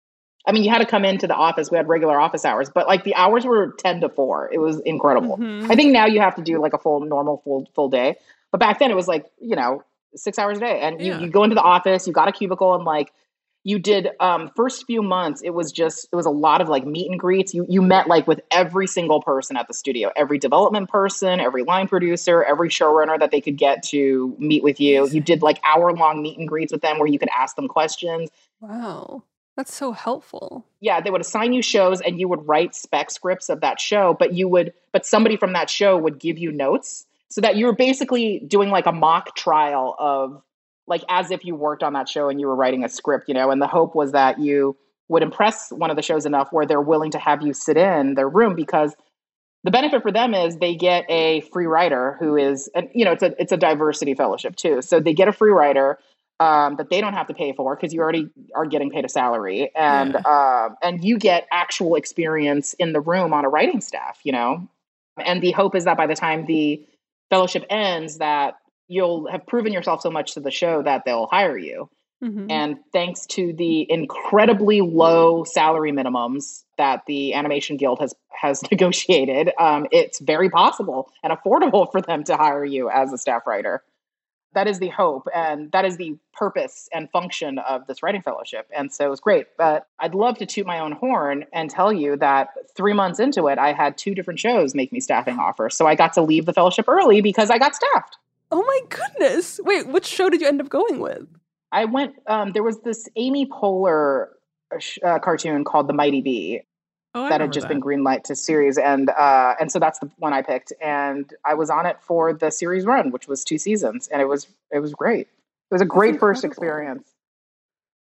I mean, you had to come into the office. We had regular office hours, but like the hours were ten to four. It was incredible. Mhm. I think now you have to do like a full, normal, full, full day. But back then it was like, you know, six hours a day. And you, Yeah. you go into the office, you got a cubicle, and like you did um first few months, it was just, it was a lot of like meet and greets. You you met like with every single person at the studio, every development person, every line producer, every showrunner that they could get to meet with you. You did like hour long meet and greets with them where you could ask them questions. Wow. That's so helpful. Yeah, they would assign you shows and you would write spec scripts of that show, but you would, but somebody from that show would give you notes so that you were basically doing like a mock trial of like as if you worked on that show and you were writing a script, you know, and the hope was that you would impress one of the shows enough where they're willing to have you sit in their room, because the benefit for them is they get a free writer who is, and you know, it's a, it's a diversity fellowship too. So they get a free writer um, that they don't have to pay for because you already are getting paid a salary, and Yeah. uh, and you get actual experience in the room on a writing staff, you know. And the hope is that by the time the fellowship ends, that you'll have proven yourself so much to the show that they'll hire you. Mhm. And thanks to the incredibly low salary minimums that the Animation Guild has has negotiated, um, it's very possible and affordable for them to hire you as a staff writer. That is the hope, and that is the purpose and function of this writing fellowship. And so it's great. But I'd love to toot my own horn and tell you that three months into it, I had two different shows make me staffing offers. So I got to leave the fellowship early because I got staffed. Oh my goodness. Wait, which show did you end up going with? I went, um, there was this Amy Poehler uh, sh- uh, cartoon called The Mighty Bee Oh, I that had remember just that. been greenlight to series. And uh, and so that's the one I picked. And I was on it for the series run, which was two seasons. And it was it was great. It was a great first incredible. experience.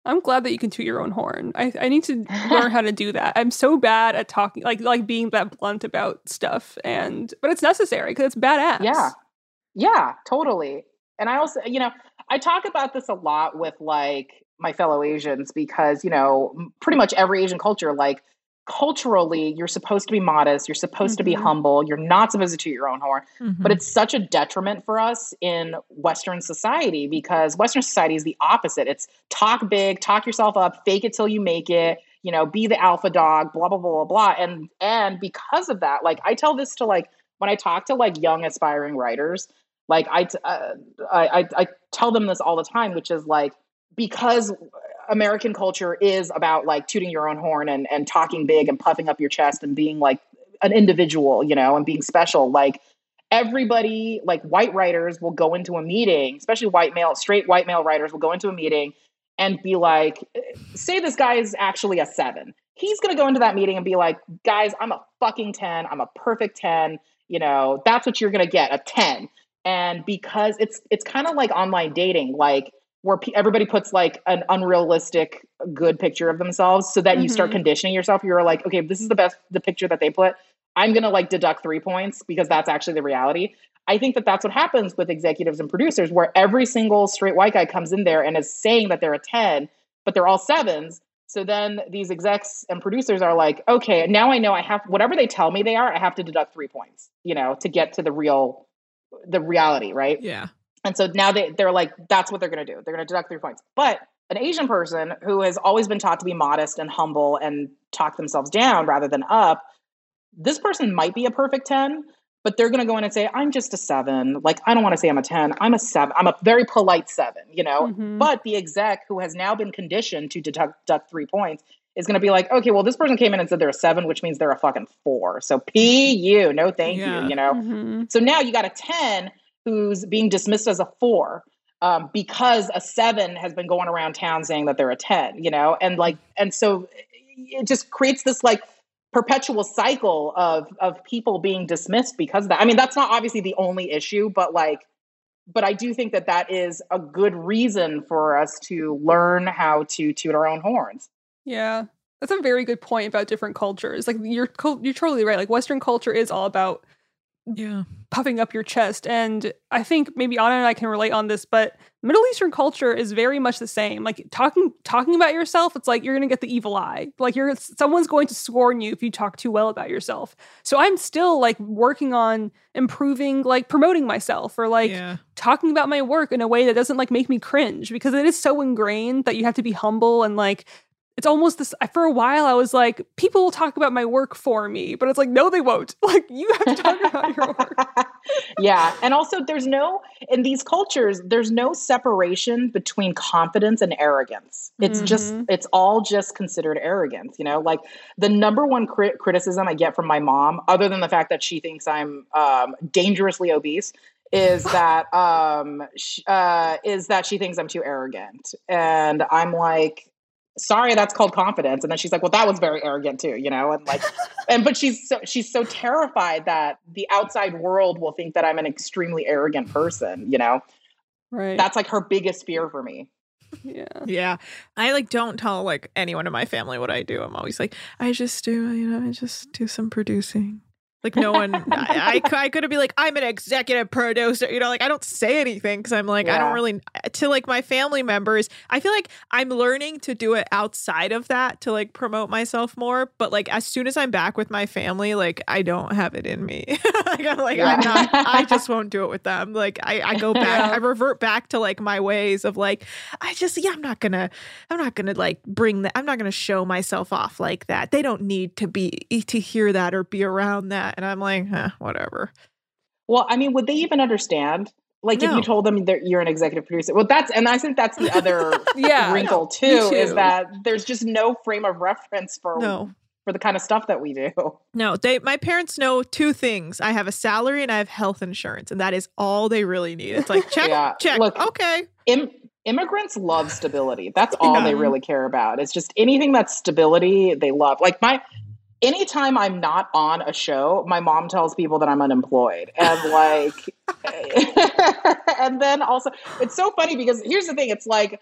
I'm glad that you can toot your own horn. I, I need to learn how to do that. I'm so bad at talking, like like being that blunt about stuff, and but it's necessary because it's badass. Yeah, yeah, totally. And I also, you know, I talk about this a lot with like my fellow Asians because, you know, pretty much every Asian culture, like culturally, you're supposed to be modest, you're supposed mm-hmm. to be humble, you're not supposed to toot your own horn. Mm-hmm. But it's such a detriment for us in Western society because Western society is the opposite. It's talk big, talk yourself up, fake it till you make it, you know, be the alpha dog, blah, blah, blah, blah, blah. And, and because of that, like I tell this to like, when I talk to like young aspiring writers, like I, t- uh, I, I, I tell them this all the time, which is like, because American culture is about like tooting your own horn and, and talking big and puffing up your chest and being like an individual, you know, and being special. Like everybody, like white writers will go into a meeting, especially white male, straight white male writers will go into a meeting and be like, say this guy is actually a seven. He's going to go into that meeting and be like, guys, I'm a fucking ten. I'm a perfect ten. You know, that's what you're going to get, a ten. And because it's, it's kind of like online dating, like, where pe- everybody puts like an unrealistic good picture of themselves so that mm-hmm. you start conditioning yourself. You're like, okay, this is the best, the picture that they put. I'm going to like deduct three points because that's actually the reality. I think that that's what happens with executives and producers, where every single straight white guy comes in there and is saying that they're a ten, but they're all sevens. So then these execs and producers are like, okay, now I know I have, whatever they tell me they are, I have to deduct three points, you know, to get to the real, the reality. Right. Yeah. And so now they, they're like, that's what they're going to do. They're going to deduct three points. But an Asian person who has always been taught to be modest and humble and talk themselves down rather than up, this person might be a perfect ten, but they're going to go in and say, I'm just a seven. Like, I don't want to say I'm a ten. I'm a seven. I'm a very polite seven, you know? Mm-hmm. But the exec who has now been conditioned to deduct, deduct three points is going to be like, okay, well, this person came in and said they're a seven, which means they're a fucking four. So P you, no thank yeah. you, you know? Mm-hmm. So now you got a ten who's being dismissed as a four um, because a seven has been going around town saying that they're a ten, you know? And like, and so it just creates this like perpetual cycle of, of people being dismissed because of that. I mean, that's not obviously the only issue, but like, but I do think that that is a good reason for us to learn how to toot our own horns. Yeah. That's a very good point about different cultures. Like you're, you're totally right. Like Western culture is all about yeah puffing up your chest, and I think maybe Anna and I can relate on this, but Middle Eastern culture is very much the same. Like talking talking about yourself, it's like you're gonna get the evil eye. Like you're someone's going to scorn you if you talk too well about yourself. So I'm still like working on improving, like promoting myself or like yeah. talking about my work in a way that doesn't like make me cringe, because it is so ingrained that you have to be humble and like it's almost this, for a while I was like, people will talk about my work for me, but it's like, no, they won't. Like you have to talk about your work. Yeah. And also there's no, in these cultures, there's no separation between confidence and arrogance. It's mm-hmm. just, it's all just considered arrogance, you know, like the number one crit- criticism I get from my mom, other than the fact that she thinks I'm um, dangerously obese, is that, um, sh- uh, is that she thinks I'm too arrogant. And I'm like, sorry, that's called confidence. And then she's like, well, that was very arrogant too, you know? And like, and, but she's so, she's so terrified that the outside world will think that I'm an extremely arrogant person, you know? Right. That's like her biggest fear for me. Yeah. Yeah. I like don't tell like anyone in my family what I do. I'm always like, I just do, you know, I just do some producing. Like no one, I, I, I could be like, I'm an executive producer, you know, like I don't say anything because I'm like, yeah. I don't really, to like my family members, I feel like I'm learning to do it outside of that to like promote myself more. But like as soon as I'm back with my family, like I don't have it in me. like I'm like, yeah. I'm not, I just won't do it with them. Like I, I go back, I revert back to like my ways of like, I just, yeah, I'm not gonna, I'm not gonna like bring that, I'm not gonna show myself off like that. They don't need to be, to hear that or be around that. And I'm like, eh, whatever. Well, I mean, would they even understand? Like, no. if you told them that you're an executive producer, well, that's, and I think that's the other yeah, wrinkle too, too, is that there's just no frame of reference for no. for the kind of stuff that we do. No, they, my parents know two things. I have a salary and I have health insurance, and that is all they really need. It's like, check, yeah. check. Look, okay. Im- immigrants love stability. That's all yeah. they really care about. It's just anything that's stability, they love. Like my, anytime I'm not on a show, my mom tells people that I'm unemployed. And like, and then also, it's so funny because here's the thing. It's like,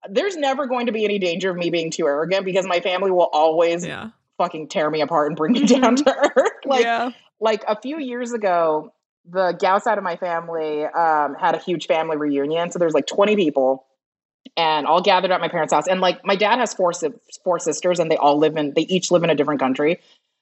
there's never going to be any danger of me being too arrogant because my family will always Yeah. fucking tear me apart and bring me down to earth. Like, yeah. like a few years ago, the gal side of my family um, had a huge family reunion. So there's like twenty people and all gathered at my parents' house. And like my dad has four, si- four sisters and they all live in, they each live in a different country.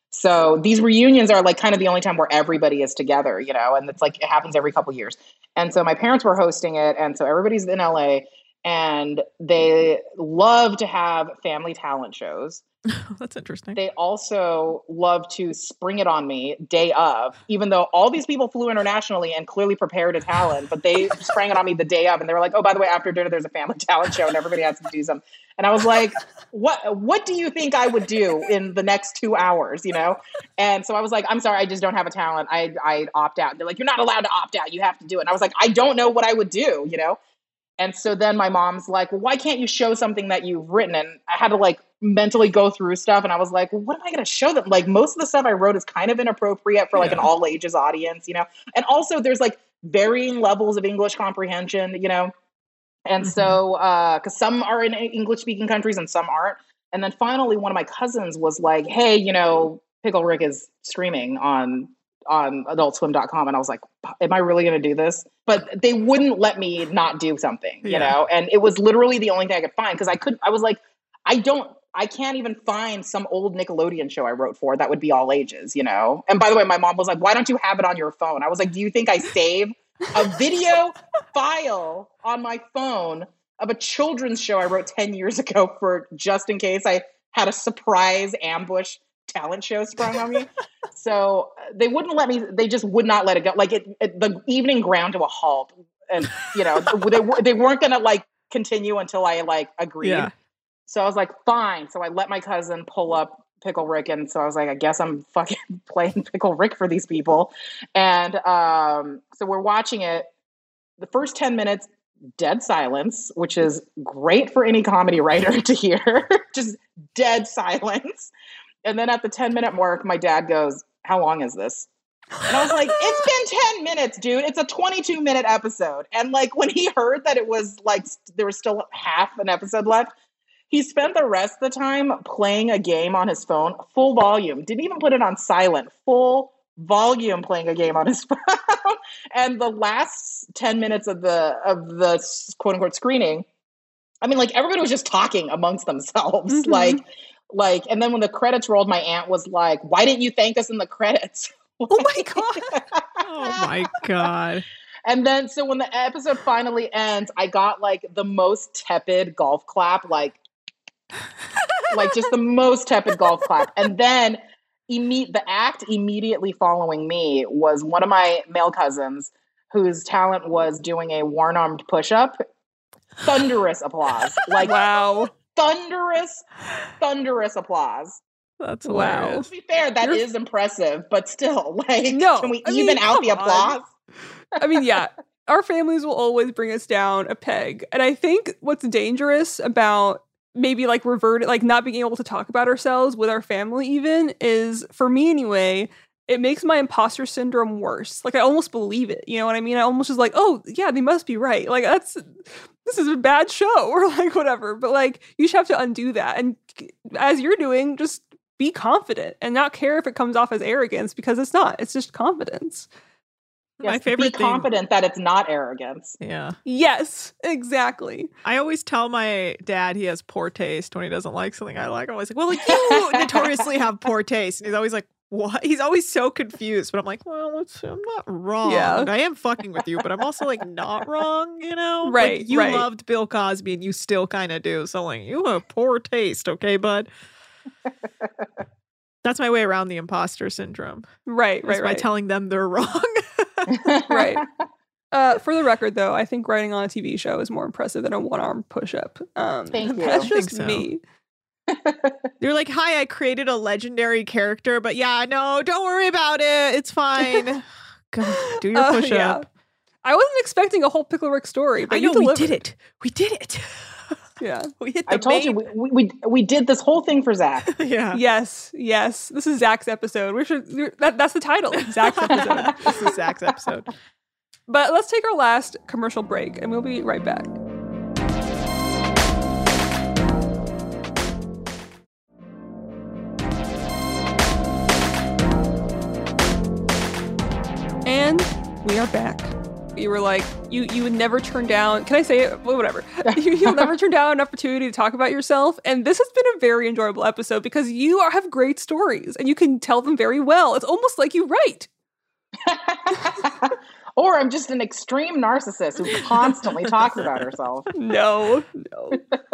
So these reunions are like kind of the only time where everybody is together, you know, and it's like, it happens every couple years. And so my parents were hosting it. And so everybody's in L A and they love to have family talent shows. That's interesting. They also love to spring it on me day of, even though all these people flew internationally and clearly prepared a talent, but they sprang it on me the day of. And they were like, oh, by the way, after dinner, there's a family talent show and everybody has to do something. And I was like, what, what do you think I would do in the next two hours? You know? And so I was like, I'm sorry, I just don't have a talent. I, I opt out. And they're like, you're not allowed to opt out. You have to do it. And I was like, I don't know what I would do, you know? And so then my mom's like, well, why can't you show something that you've written? And I had to like mentally go through stuff. And I was like, well, what am I going to show them? Like most of the stuff I wrote is kind of inappropriate for like Yeah. an all ages audience, you know? And also there's like varying levels of English comprehension, you know? And Mhm. so, uh, cause some are in English speaking countries and some aren't. And then finally one of my cousins was like, hey, you know, Pickle Rick is streaming on on adult swim dot com. And I was like, am I really going to do this? But they wouldn't let me not do something, you Yeah. know? And it was literally the only thing I could find. Cause I couldn't, I was like, I don't, I can't even find some old Nickelodeon show I wrote for that would be all ages, you know? And by the way, my mom was like, why don't you have it on your phone? I was like, do you think I save a video file on my phone of a children's show I wrote ten years ago for just in case I had a surprise ambush talent show sprung on me? So uh, they wouldn't let me, they just would not let it go. Like it, it the evening ground to a halt. And, you know, they, were, they weren't going to like continue until I like agreed. Yeah. So I was like, fine. So I let my cousin pull up Pickle Rick. And so I was like, I guess I'm fucking playing Pickle Rick for these people. And um, so we're watching it. The first ten minutes, dead silence, which is great for any comedy writer to hear. Just dead silence. And then at the ten minute mark, my dad goes, how long is this? And I was like, it's been ten minutes, dude. It's a twenty-two minute episode. And like when he heard that it was like there was still half an episode left, he spent the rest of the time playing a game on his phone, full volume. Didn't even put it on silent, full volume playing a game on his phone. And the last ten minutes of the of the quote unquote screening, I mean, like everybody was just talking amongst themselves. Mhm. Like, like, and then when the credits rolled, my aunt was like, why didn't you thank us in the credits? Oh my God. Oh my God. And then, so when the episode finally ends, I got like the most tepid golf clap, like, like just the most tepid golf clap. And then imme- the act immediately following me was one of my male cousins whose talent was doing a one-armed push-up. Thunderous applause. Like, Wow. thunderous, thunderous applause. That's Wow. hilarious. To be fair, that You're- is impressive, but still, like, No, can we I mean, even out the come on. applause? I mean, yeah, our families will always bring us down a peg. And I think what's dangerous about maybe like revert, like not being able to talk about ourselves with our family even is, for me anyway, it makes my imposter syndrome worse. Like I almost believe it. You know what I mean? I almost just like, oh yeah, they must be right. Like that's, this is a bad show or like whatever. But like you just have to undo that. And as you're doing, just be confident and not care if it comes off as arrogance because it's not. It's just confidence. My Yes, favorite be thing- confident that it's not arrogance. Yeah. Yes, exactly. I always tell my dad he has poor taste when he doesn't like something I like. I'm always like, well, like, you notoriously have poor taste. And he's always like, what? He's always so confused. But I'm like, well, it's, I'm not wrong. Yeah. I am fucking with you, but I'm also like not wrong, you know? Right, Like, you right. loved Bill Cosby and you still kind of do. So like, you have poor taste, okay, bud? That's my way around the imposter syndrome. Right, Is right, by right. telling them they're wrong. Right. Uh, for the record, though, I think writing on a T V show is more impressive than a one-arm push-up. Um, Thank you. That's I just think so. me. You're like, hi, I created a legendary character, but yeah, no, don't worry about it. It's fine. Go, do your Uh, push yeah. up. I wasn't expecting a whole Pickle Rick story, but I know you we delivered. did it. We did it. Yeah. We hit the I told you, main- we, we, we did this whole thing for Zach. yeah. Yes, yes. This is Zach's episode. We should. That, that's the title. Zach's episode. This is Zach's episode. But let's take our last commercial break, and we'll be right back. we are back. You were like, you you would never turn down, can I say it? Well, whatever. You, you'll never turn down an opportunity to talk about yourself. And this has been a very enjoyable episode because you are, have great stories and you can tell them very well. It's almost like you write. Or I'm just an extreme narcissist who constantly talks about herself. No, no.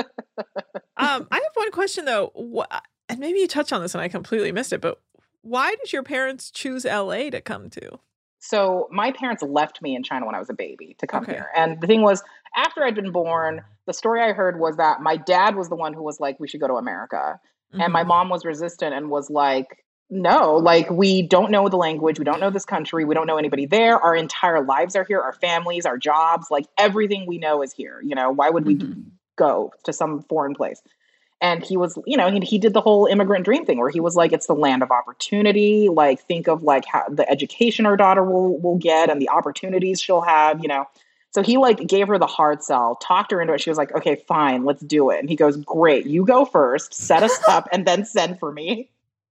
um, I have one question though, what, and maybe you touched on this and I completely missed it, but why did your parents choose L A to come to? So my parents left me in China when I was a baby to come Okay. here. And the thing was, after I'd been born, the story I heard was that my dad was the one who was like, we should go to America. Mm-hmm. And my mom was resistant and was like, no, like we don't know the language. We don't know this country. We don't know anybody there. Our entire lives are here. Our families, our jobs, like everything we know is here. You know, why would we Mm-hmm. go to some foreign place? And he was, you know, he, he did the whole immigrant dream thing where he was like, it's the land of opportunity. Like, think of like how the education our daughter will will get and the opportunities she'll have, you know. So he like gave her the hard sell, talked her into it. She was like, okay, fine, let's do it. And he goes, great, you go first, set us up, and then send for me.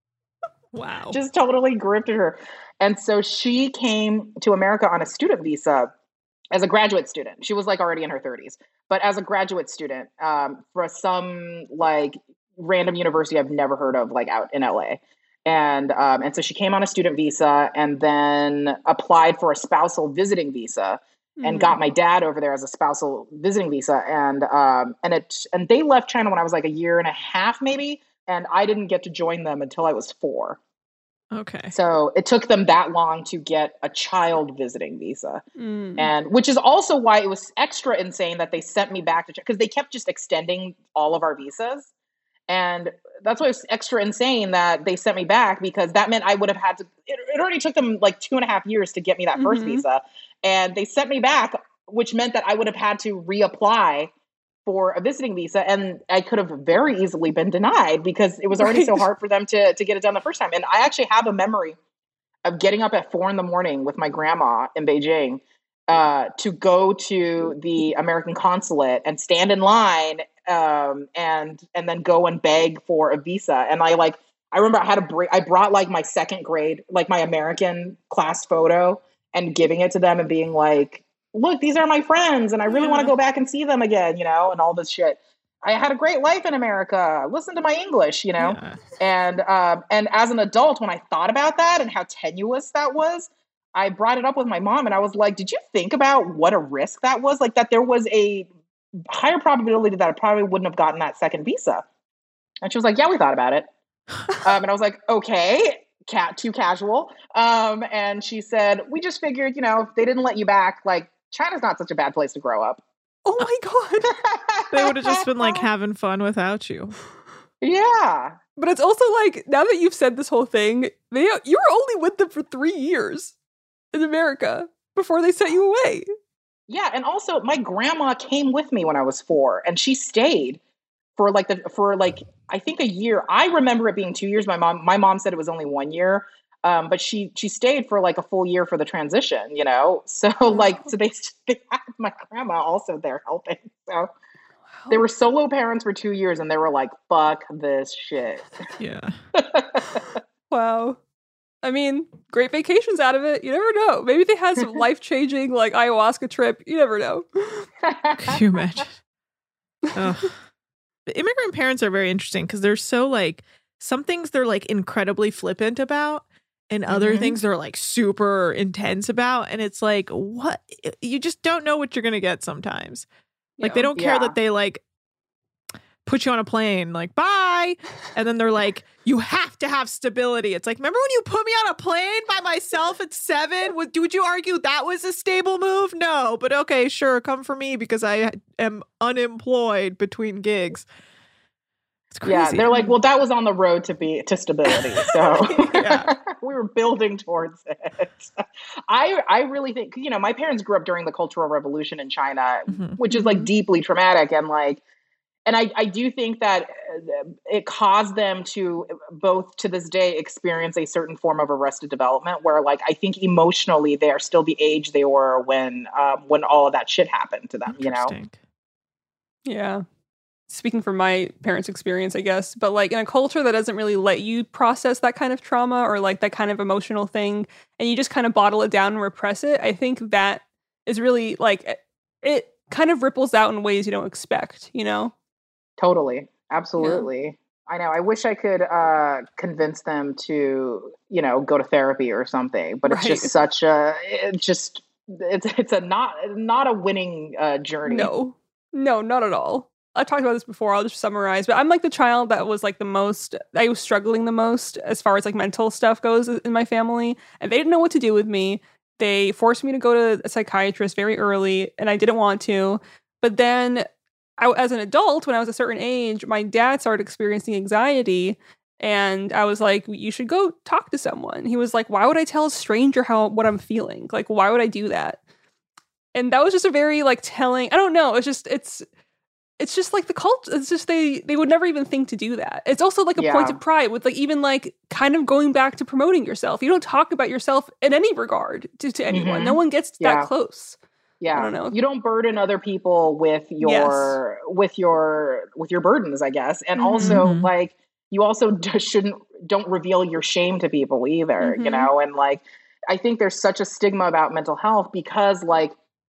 Wow. Just totally grifted her. And so she came to America on a student visa as a graduate student. She was like already in her thirties, but as a graduate student um, for some like random university I've never heard of, like out in L A. And um, and so she came on a student visa and then applied for a spousal visiting visa and Mm. got my dad over there as a spousal visiting visa. And um, and it and they left China when I was like a year and a half maybe, and I didn't get to join them until I was four. Okay. So it took them that long to get a child visiting visa. Mm. And which is also why it was extra insane that they sent me back to China, because they kept just extending all of our visas. And that's why it's extra insane that they sent me back, because that meant I would have had to, it, it already took them like two and a half years to get me that first Mhm. visa. And they sent me back, which meant that I would have had to reapply for a visiting visa. And I could have very easily been denied because it was already so Right. hard for them to, to get it done the first time. And I actually have a memory of getting up at four in the morning with my grandma in Beijing uh, to go to the American consulate and stand in line um, and and then go and beg for a visa. And I like I remember I had a break. I brought like my second grade, like my American class photo, and giving it to them and being like, "Look, these are my friends, and I really want to Yeah. go back and see them again," you know, and all this shit. I had a great life in America. Listen to my English, you know. Yeah. And um, and as an adult, when I thought about that and how tenuous that was, I brought it up with my mom, and I was like, "Did you think about what a risk that was? Like that there was a higher probability that I probably wouldn't have gotten that second visa." And she was like, "Yeah, we thought about it." Um, and I was like, "Okay, cat, too casual." Um, and she said, "We just figured, you know, if they didn't let you back, like China's not such a bad place to grow up." Oh my God. They would have just been like having fun without you. Yeah. But it's also like, now that you've said this whole thing, they you were only with them for three years in America before they sent you away. Yeah, and also my grandma came with me when I was four, and she stayed for like the for like I think a year. I remember it being two years. My mom my mom said it was only one year, um, but she she stayed for like a full year for the transition. You know, so like so they they had my grandma also there helping. So they were solo parents for two years, and they were like, "Fuck this shit." Yeah. Wow. I mean, great vacations out of it. You never know. Maybe they had some life-changing like ayahuasca trip. You never know. Could you imagine? Oh. The immigrant parents are very interesting because they're so like, some things they're like incredibly flippant about, and other Mhm. things they're like super intense about. And it's like, what? You just don't know what you're going to get sometimes. Like, they don't care Yeah. that they like put you on a plane, like, bye. And then they're like, you have to have stability. It's like, remember when you put me on a plane by myself at seven? Would, would you argue that was a stable move? No, but okay, sure, come for me because I am unemployed between gigs. It's crazy. Yeah, they're like, well, that was on the road to be to stability, so Yeah. we were building towards it. I I really think, you know, my parents grew up during the Cultural Revolution in China, Mhm. which is like deeply traumatic, and like, and I I do think that uh, it caused them to both to this day experience a certain form of arrested development, where like I think emotionally they are still the age they were when um, when all of that shit happened to them, you know. Interesting. Yeah. speaking from my parents' experience, I guess, but like in a culture that doesn't really let you process that kind of trauma or like that kind of emotional thing, and you just kind of bottle it down and repress it, I think that is really like, it kind of ripples out in ways you don't expect, you know? Totally. Absolutely. Yeah. I know. I wish I could uh, convince them to, you know, go to therapy or something, but right. it's just such a, it's just, it's, it's a not, not a winning uh, journey. No, no, not at all. I've talked about this before. I'll just summarize, but I'm like the child that was like the most, I was struggling the most as far as like mental stuff goes in my family, and they didn't know what to do with me. They forced me to go to a psychiatrist very early, and I didn't want to. But then I, as an adult, when I was a certain age, my dad started experiencing anxiety, and I was like, you should go talk to someone. He was like, why would I tell a stranger how what I'm feeling? Like, why would I do that? And that was just a very like telling, I don't know, it's just, it's, it's just like the cult. It's just they they would never even think to do that. It's also like a yeah. point of pride with like even like kind of going back to promoting yourself. You don't talk about yourself in any regard to, to anyone. Mm-hmm. No one gets yeah. that close. Yeah. I don't know. You don't burden other people with your yes. with your with your burdens, I guess. And mm-hmm. also like you also just shouldn't don't reveal your shame to people either, mm-hmm. you know? And like I think there's such a stigma about mental health because like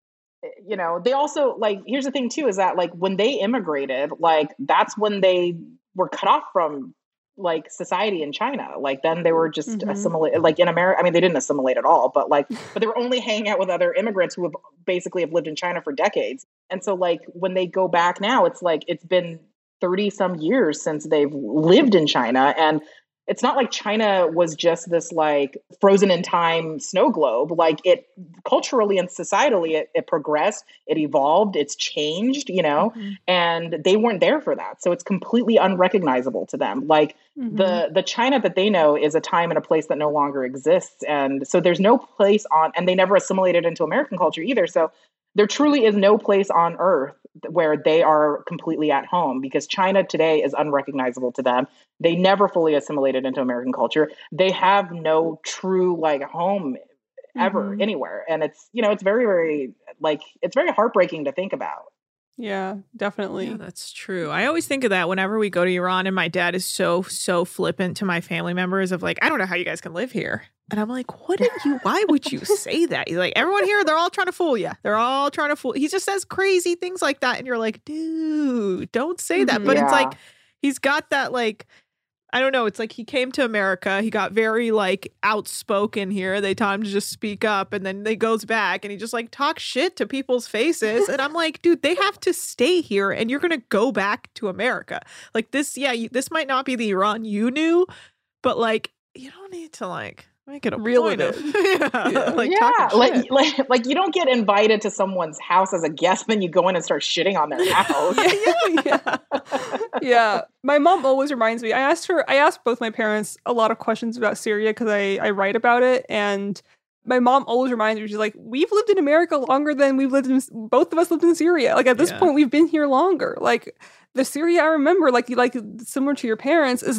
you know, they also like, here's the thing too, is that like when they immigrated, like that's when they were cut off from like society in China. Like then they were just mm-hmm. assimilated, like in America. I mean, they didn't assimilate at all, but like, but they were only hanging out with other immigrants who have basically have lived in China for decades. And so like when they go back now, it's like, it's been thirty some years since they've lived in China. And it's not like China was just this like frozen in time snow globe. Like it culturally and societally, it, it progressed, it evolved, it's changed, you know, mm-hmm. and they weren't there for that. So it's completely unrecognizable to them. Like mm-hmm. the, the China that they know is a time and a place that no longer exists. And so there's no place on, and they never assimilated into American culture either. So there truly is no place on earth where they are completely at home because China today is unrecognizable to them. They never fully assimilated into American culture. They have no true like home ever mm-hmm. anywhere. And it's, you know, it's very, very like, it's very heartbreaking to think about. Yeah, definitely. Yeah, that's true. I always think of that whenever we go to Iran and my dad is so, so flippant to my family members of like, I don't know how you guys can live here. And I'm like, what did you, why would you say that? He's like, everyone here, they're all trying to fool you. They're all trying to fool. He just says crazy things like that. And you're like, dude, don't say that. But yeah. it's like, he's got that like, I don't know. It's like he came to America. He got very like outspoken here. They taught him to just speak up, and then he goes back and he just like talks shit to people's faces. And I'm like, dude, they have to stay here, and you're gonna go back to America. Like this, yeah. You, this might not be the Iran you knew, but like you don't need to like make it a real point it. Of, yeah, yeah, like, yeah. like like like you don't get invited to someone's house as a guest, then you go in and start shitting on their house. yeah, yeah. yeah. My mom always reminds me. I asked her. I asked both my parents a lot of questions about Syria because I I write about it, and my mom always reminds me. She's like, "We've lived in America longer than we've lived in. Both of us lived in Syria. Like at this yeah. point, we've been here longer. Like the Syria I remember, like like similar to your parents, is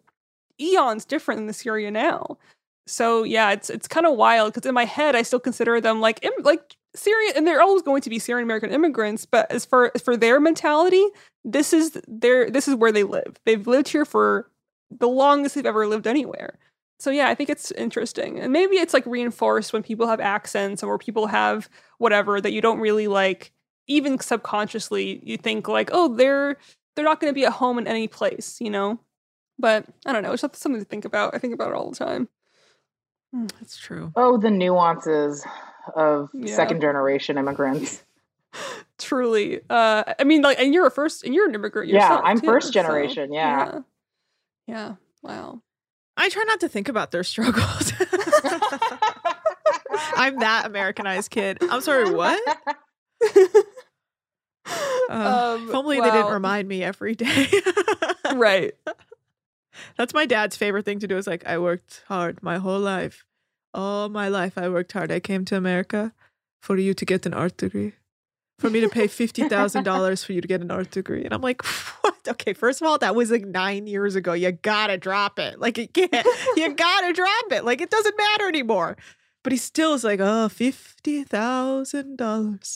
eons different than the Syria now." So yeah, it's it's kind of wild because in my head I still consider them like Im- like Syrian, and they're always going to be Syrian American immigrants. But as for as for their mentality, this is their this is where they live. They've lived here for the longest they've ever lived anywhere. So yeah, I think it's interesting, and maybe it's like reinforced when people have accents or people have whatever that you don't really like. Even subconsciously, you think like, oh, they're they're not going to be at home in any place, you know. But I don't know. It's just something to think about. I think about it all the time. That's true. Oh, the nuances of yeah. second generation immigrants. Truly. Uh, I mean, like, and you're a first, and you're an immigrant yourself. Yeah, I'm too, first generation. So, yeah. yeah. Yeah. Wow. I try not to think about their struggles. I'm that Americanized kid. I'm sorry, what? uh, um, if only well, they didn't remind me every day. Right. That's my dad's favorite thing to do is like, I worked hard my whole life. All my life I worked hard. I came to America for you to get an art degree. For me to pay fifty thousand dollars for you to get an art degree. And I'm like, what? Okay, first of all, that was like nine years ago. You gotta drop it. Like, you can't, you gotta drop it. Like, it doesn't matter anymore. But he still is like, oh, fifty thousand dollars.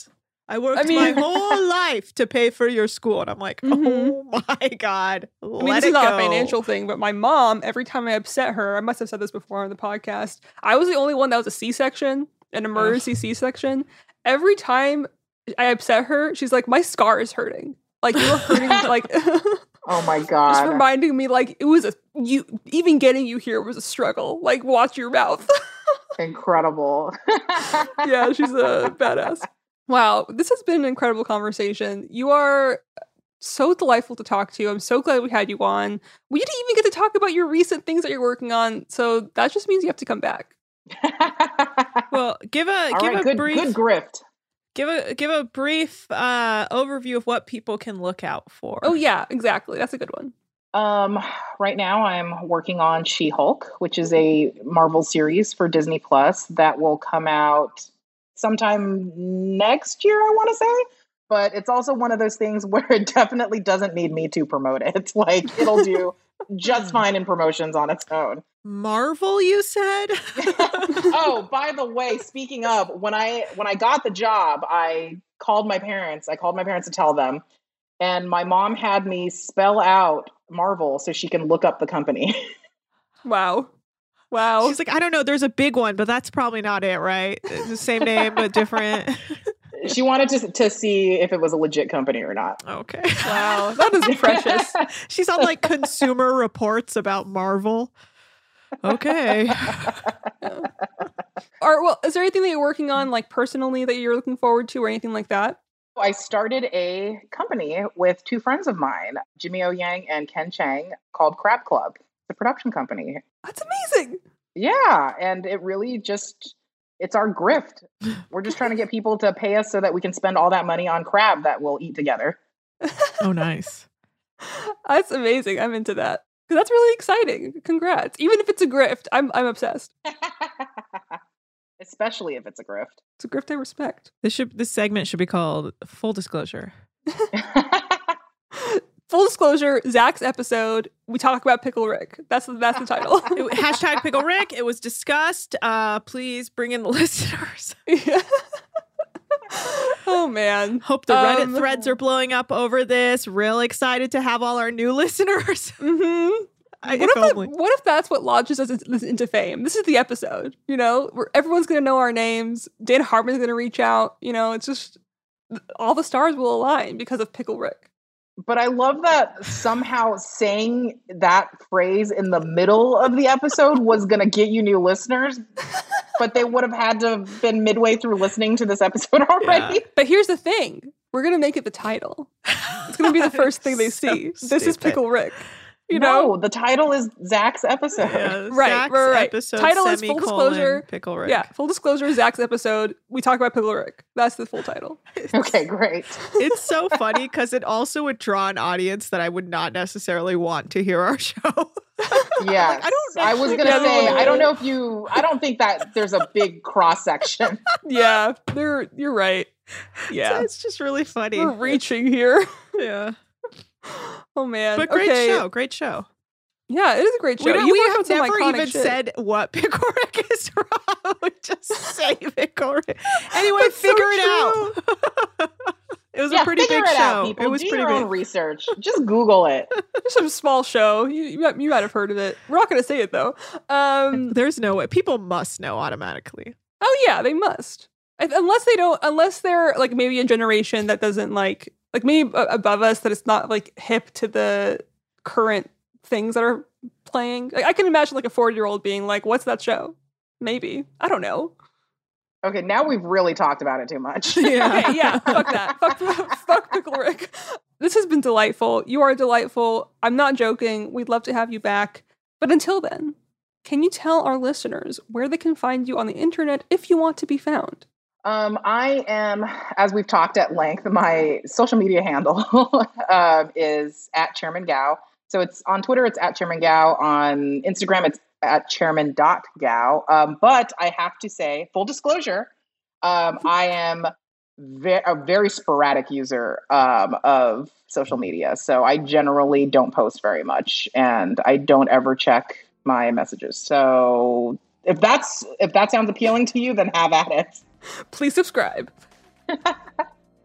I worked I mean- my whole life to pay for your school. And I'm like, Mhm. oh my God. Let I mean, this it is not go. a financial thing, but my mom, every time I upset her, I must have said this before on the podcast, I was the only one that was a C-section, an emergency C-section. Every time I upset her, she's like, my scar is hurting. Like, you were hurting, like, Oh my just God. reminding me, like, it was a, you, even getting you here was a struggle. Like, watch your mouth. Incredible. Yeah, she's a badass. Wow, this has been an incredible conversation. You are so delightful to talk to. I'm so glad we had you on. We didn't even get to talk about your recent things that you're working on, so that just means you have to come back. Well, give a All give right, a good, brief good grift. give a give a brief uh, overview of what people can look out for. Oh yeah, exactly. That's a good one. Um, right now I'm working on She-Hulk, which is a Marvel series for Disney Plus that will come out sometime next year, I want to say. But it's also one of those things where it definitely doesn't need me to promote it. Like, it'll do just fine in promotions on its own. Marvel, you said? Oh, by the way, speaking of, when I when I got the job, I called my parents. I called my parents to tell them. And my mom had me spell out Marvel so she can look up the company. Wow. Wow. She's like, I don't know. There's a big one, but that's probably not it, right? It's the same name, but different. She wanted to to see if it was a legit company or not. Okay. Wow. That is precious. She's on like Consumer Reports about Marvel. Okay. Or, well, is there anything that you're working on, like, personally that you're looking forward to or anything like that? I started a company with two friends of mine, Jimmy O Yang and Ken Chang, called Crab Club, the production company. That's amazing. Yeah, and it really just, it's our grift. We're just trying to get people to pay us so that we can spend all that money on crab that we'll eat together. Oh, nice. That's amazing. I'm into that. 'Cause that's really exciting. Congrats. Even if it's a grift, I'm I'm obsessed. Especially if it's a grift. It's a grift I respect. This should this segment should be called Full Disclosure. Full disclosure, Zach's episode, we talk about Pickle Rick. That's the, that's the title. It- hashtag Pickle Rick. It was discussed. Uh, please bring in the listeners. Yeah. Oh, man. Hope the Reddit Um, threads are blowing up over this. Real excited to have all our new listeners. Mm-hmm. I, What if if, that, only. what if that's what launches us into, into fame? This is the episode, you know? Where everyone's going to know our names. Dan Harmon's going to reach out. You know, it's just all the stars will align because of Pickle Rick. But I love that somehow saying that phrase in the middle of the episode was going to get you new listeners, but they would have had to have been midway through listening to this episode already. Yeah. But here's the thing. We're going to make it the title. It's going to be the first thing they So see. This is stupid. Pickle Rick. You no, know? the title is Zach's episode. Yeah, Right, Zach's right, right. Episode, Title is Full semicolon, Disclosure. Pickle Rick. Yeah, full disclosure, Zach's episode, we talk about Pickle Rick. That's the full title. Okay, great. It's so funny because it also would draw an audience that I would not necessarily want to hear our show. Yes. I don't know. I was going to Yeah, say, no. I don't know if you, I don't think that there's a big cross section. Yeah, they're, you're right. Yeah. It's just really funny. We're reaching here. Yeah. Oh, man. But great okay. show. Great show. Yeah, it is a great show. We, don't, You we worked have on some never iconic even shit. said what Pickle Rick is from. We just say Pickle Rick. Anyway, That's so figure it out. It was Yeah, a pretty figure big it show. out, people. It was Do pretty your own big. research. Just Google it. Just a small show. You, you, might, you might have heard of it. We're not going to say it, though. Um, There's no way. People must know automatically. oh, yeah, they must. If- Unless they don't, unless they're like maybe a generation that doesn't like, like maybe a- above us, that it's not like hip to the current things that are playing. Like, I can imagine like a forty year old being like, what's that show? Maybe. I don't know. Okay, now we've really talked about it too much. Yeah. Okay, yeah, fuck that. Fuck, fuck Pickle Rick. This has been delightful. You are delightful. I'm not joking. We'd love to have you back. But until then, can you tell our listeners where they can find you on the internet if you want to be found? Um, I am, as we've talked at length, my social media handle uh, is at Chairman Gao. So it's on Twitter, it's at Chairman Gao. On Instagram, it's at chairman dot gao. Um, but I have to say, full disclosure, um, I am ve- a very sporadic user um, of social media. So I generally don't post very much, and I don't ever check my messages. So if that's if that sounds appealing to you, then have at it. Please subscribe.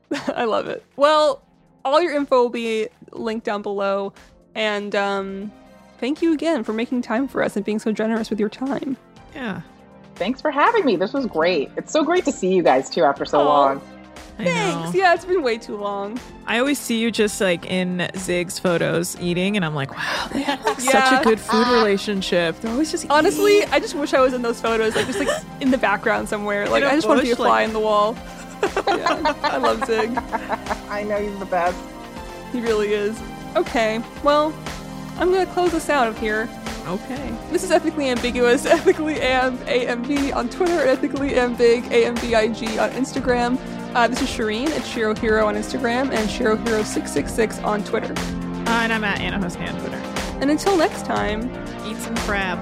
I love it. Well, all your info will be linked down below. And um, thank you again for making time for us and being so generous with your time. Yeah. Thanks for having me. This was great. It's so great to see you guys too after so Aw. long. I Thanks. know. Yeah, it's been way too long. I always see you just like in Zig's photos eating, and I'm like, wow, they have like, Yeah. such a good food relationship. They're always just Honestly, eating. I just wish I was in those photos, like just like in the background somewhere. Like a I just want to be a bush, fly like- in the wall. Yeah, I love Zig. I know he's the best. He really is. Okay, well, I'm gonna close us out of here. Okay. This is Ethically Ambiguous, Ethically Amb, A M B on Twitter, Ethically Ambig, A M B I G on Instagram. Uh, this is Shireen at Shiro Hero on Instagram and Shiro Hero six six six on Twitter. Uh, and I'm at Anna Hosni on Twitter. And until next time, Eat some crab.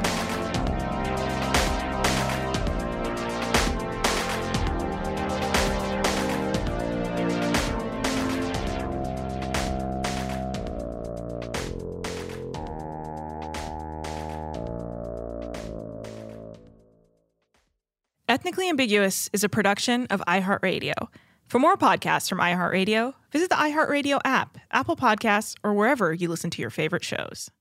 Ethnically Ambiguous is a production of iHeartRadio. For more podcasts from iHeartRadio, visit the iHeartRadio app, Apple Podcasts, or wherever you listen to your favorite shows.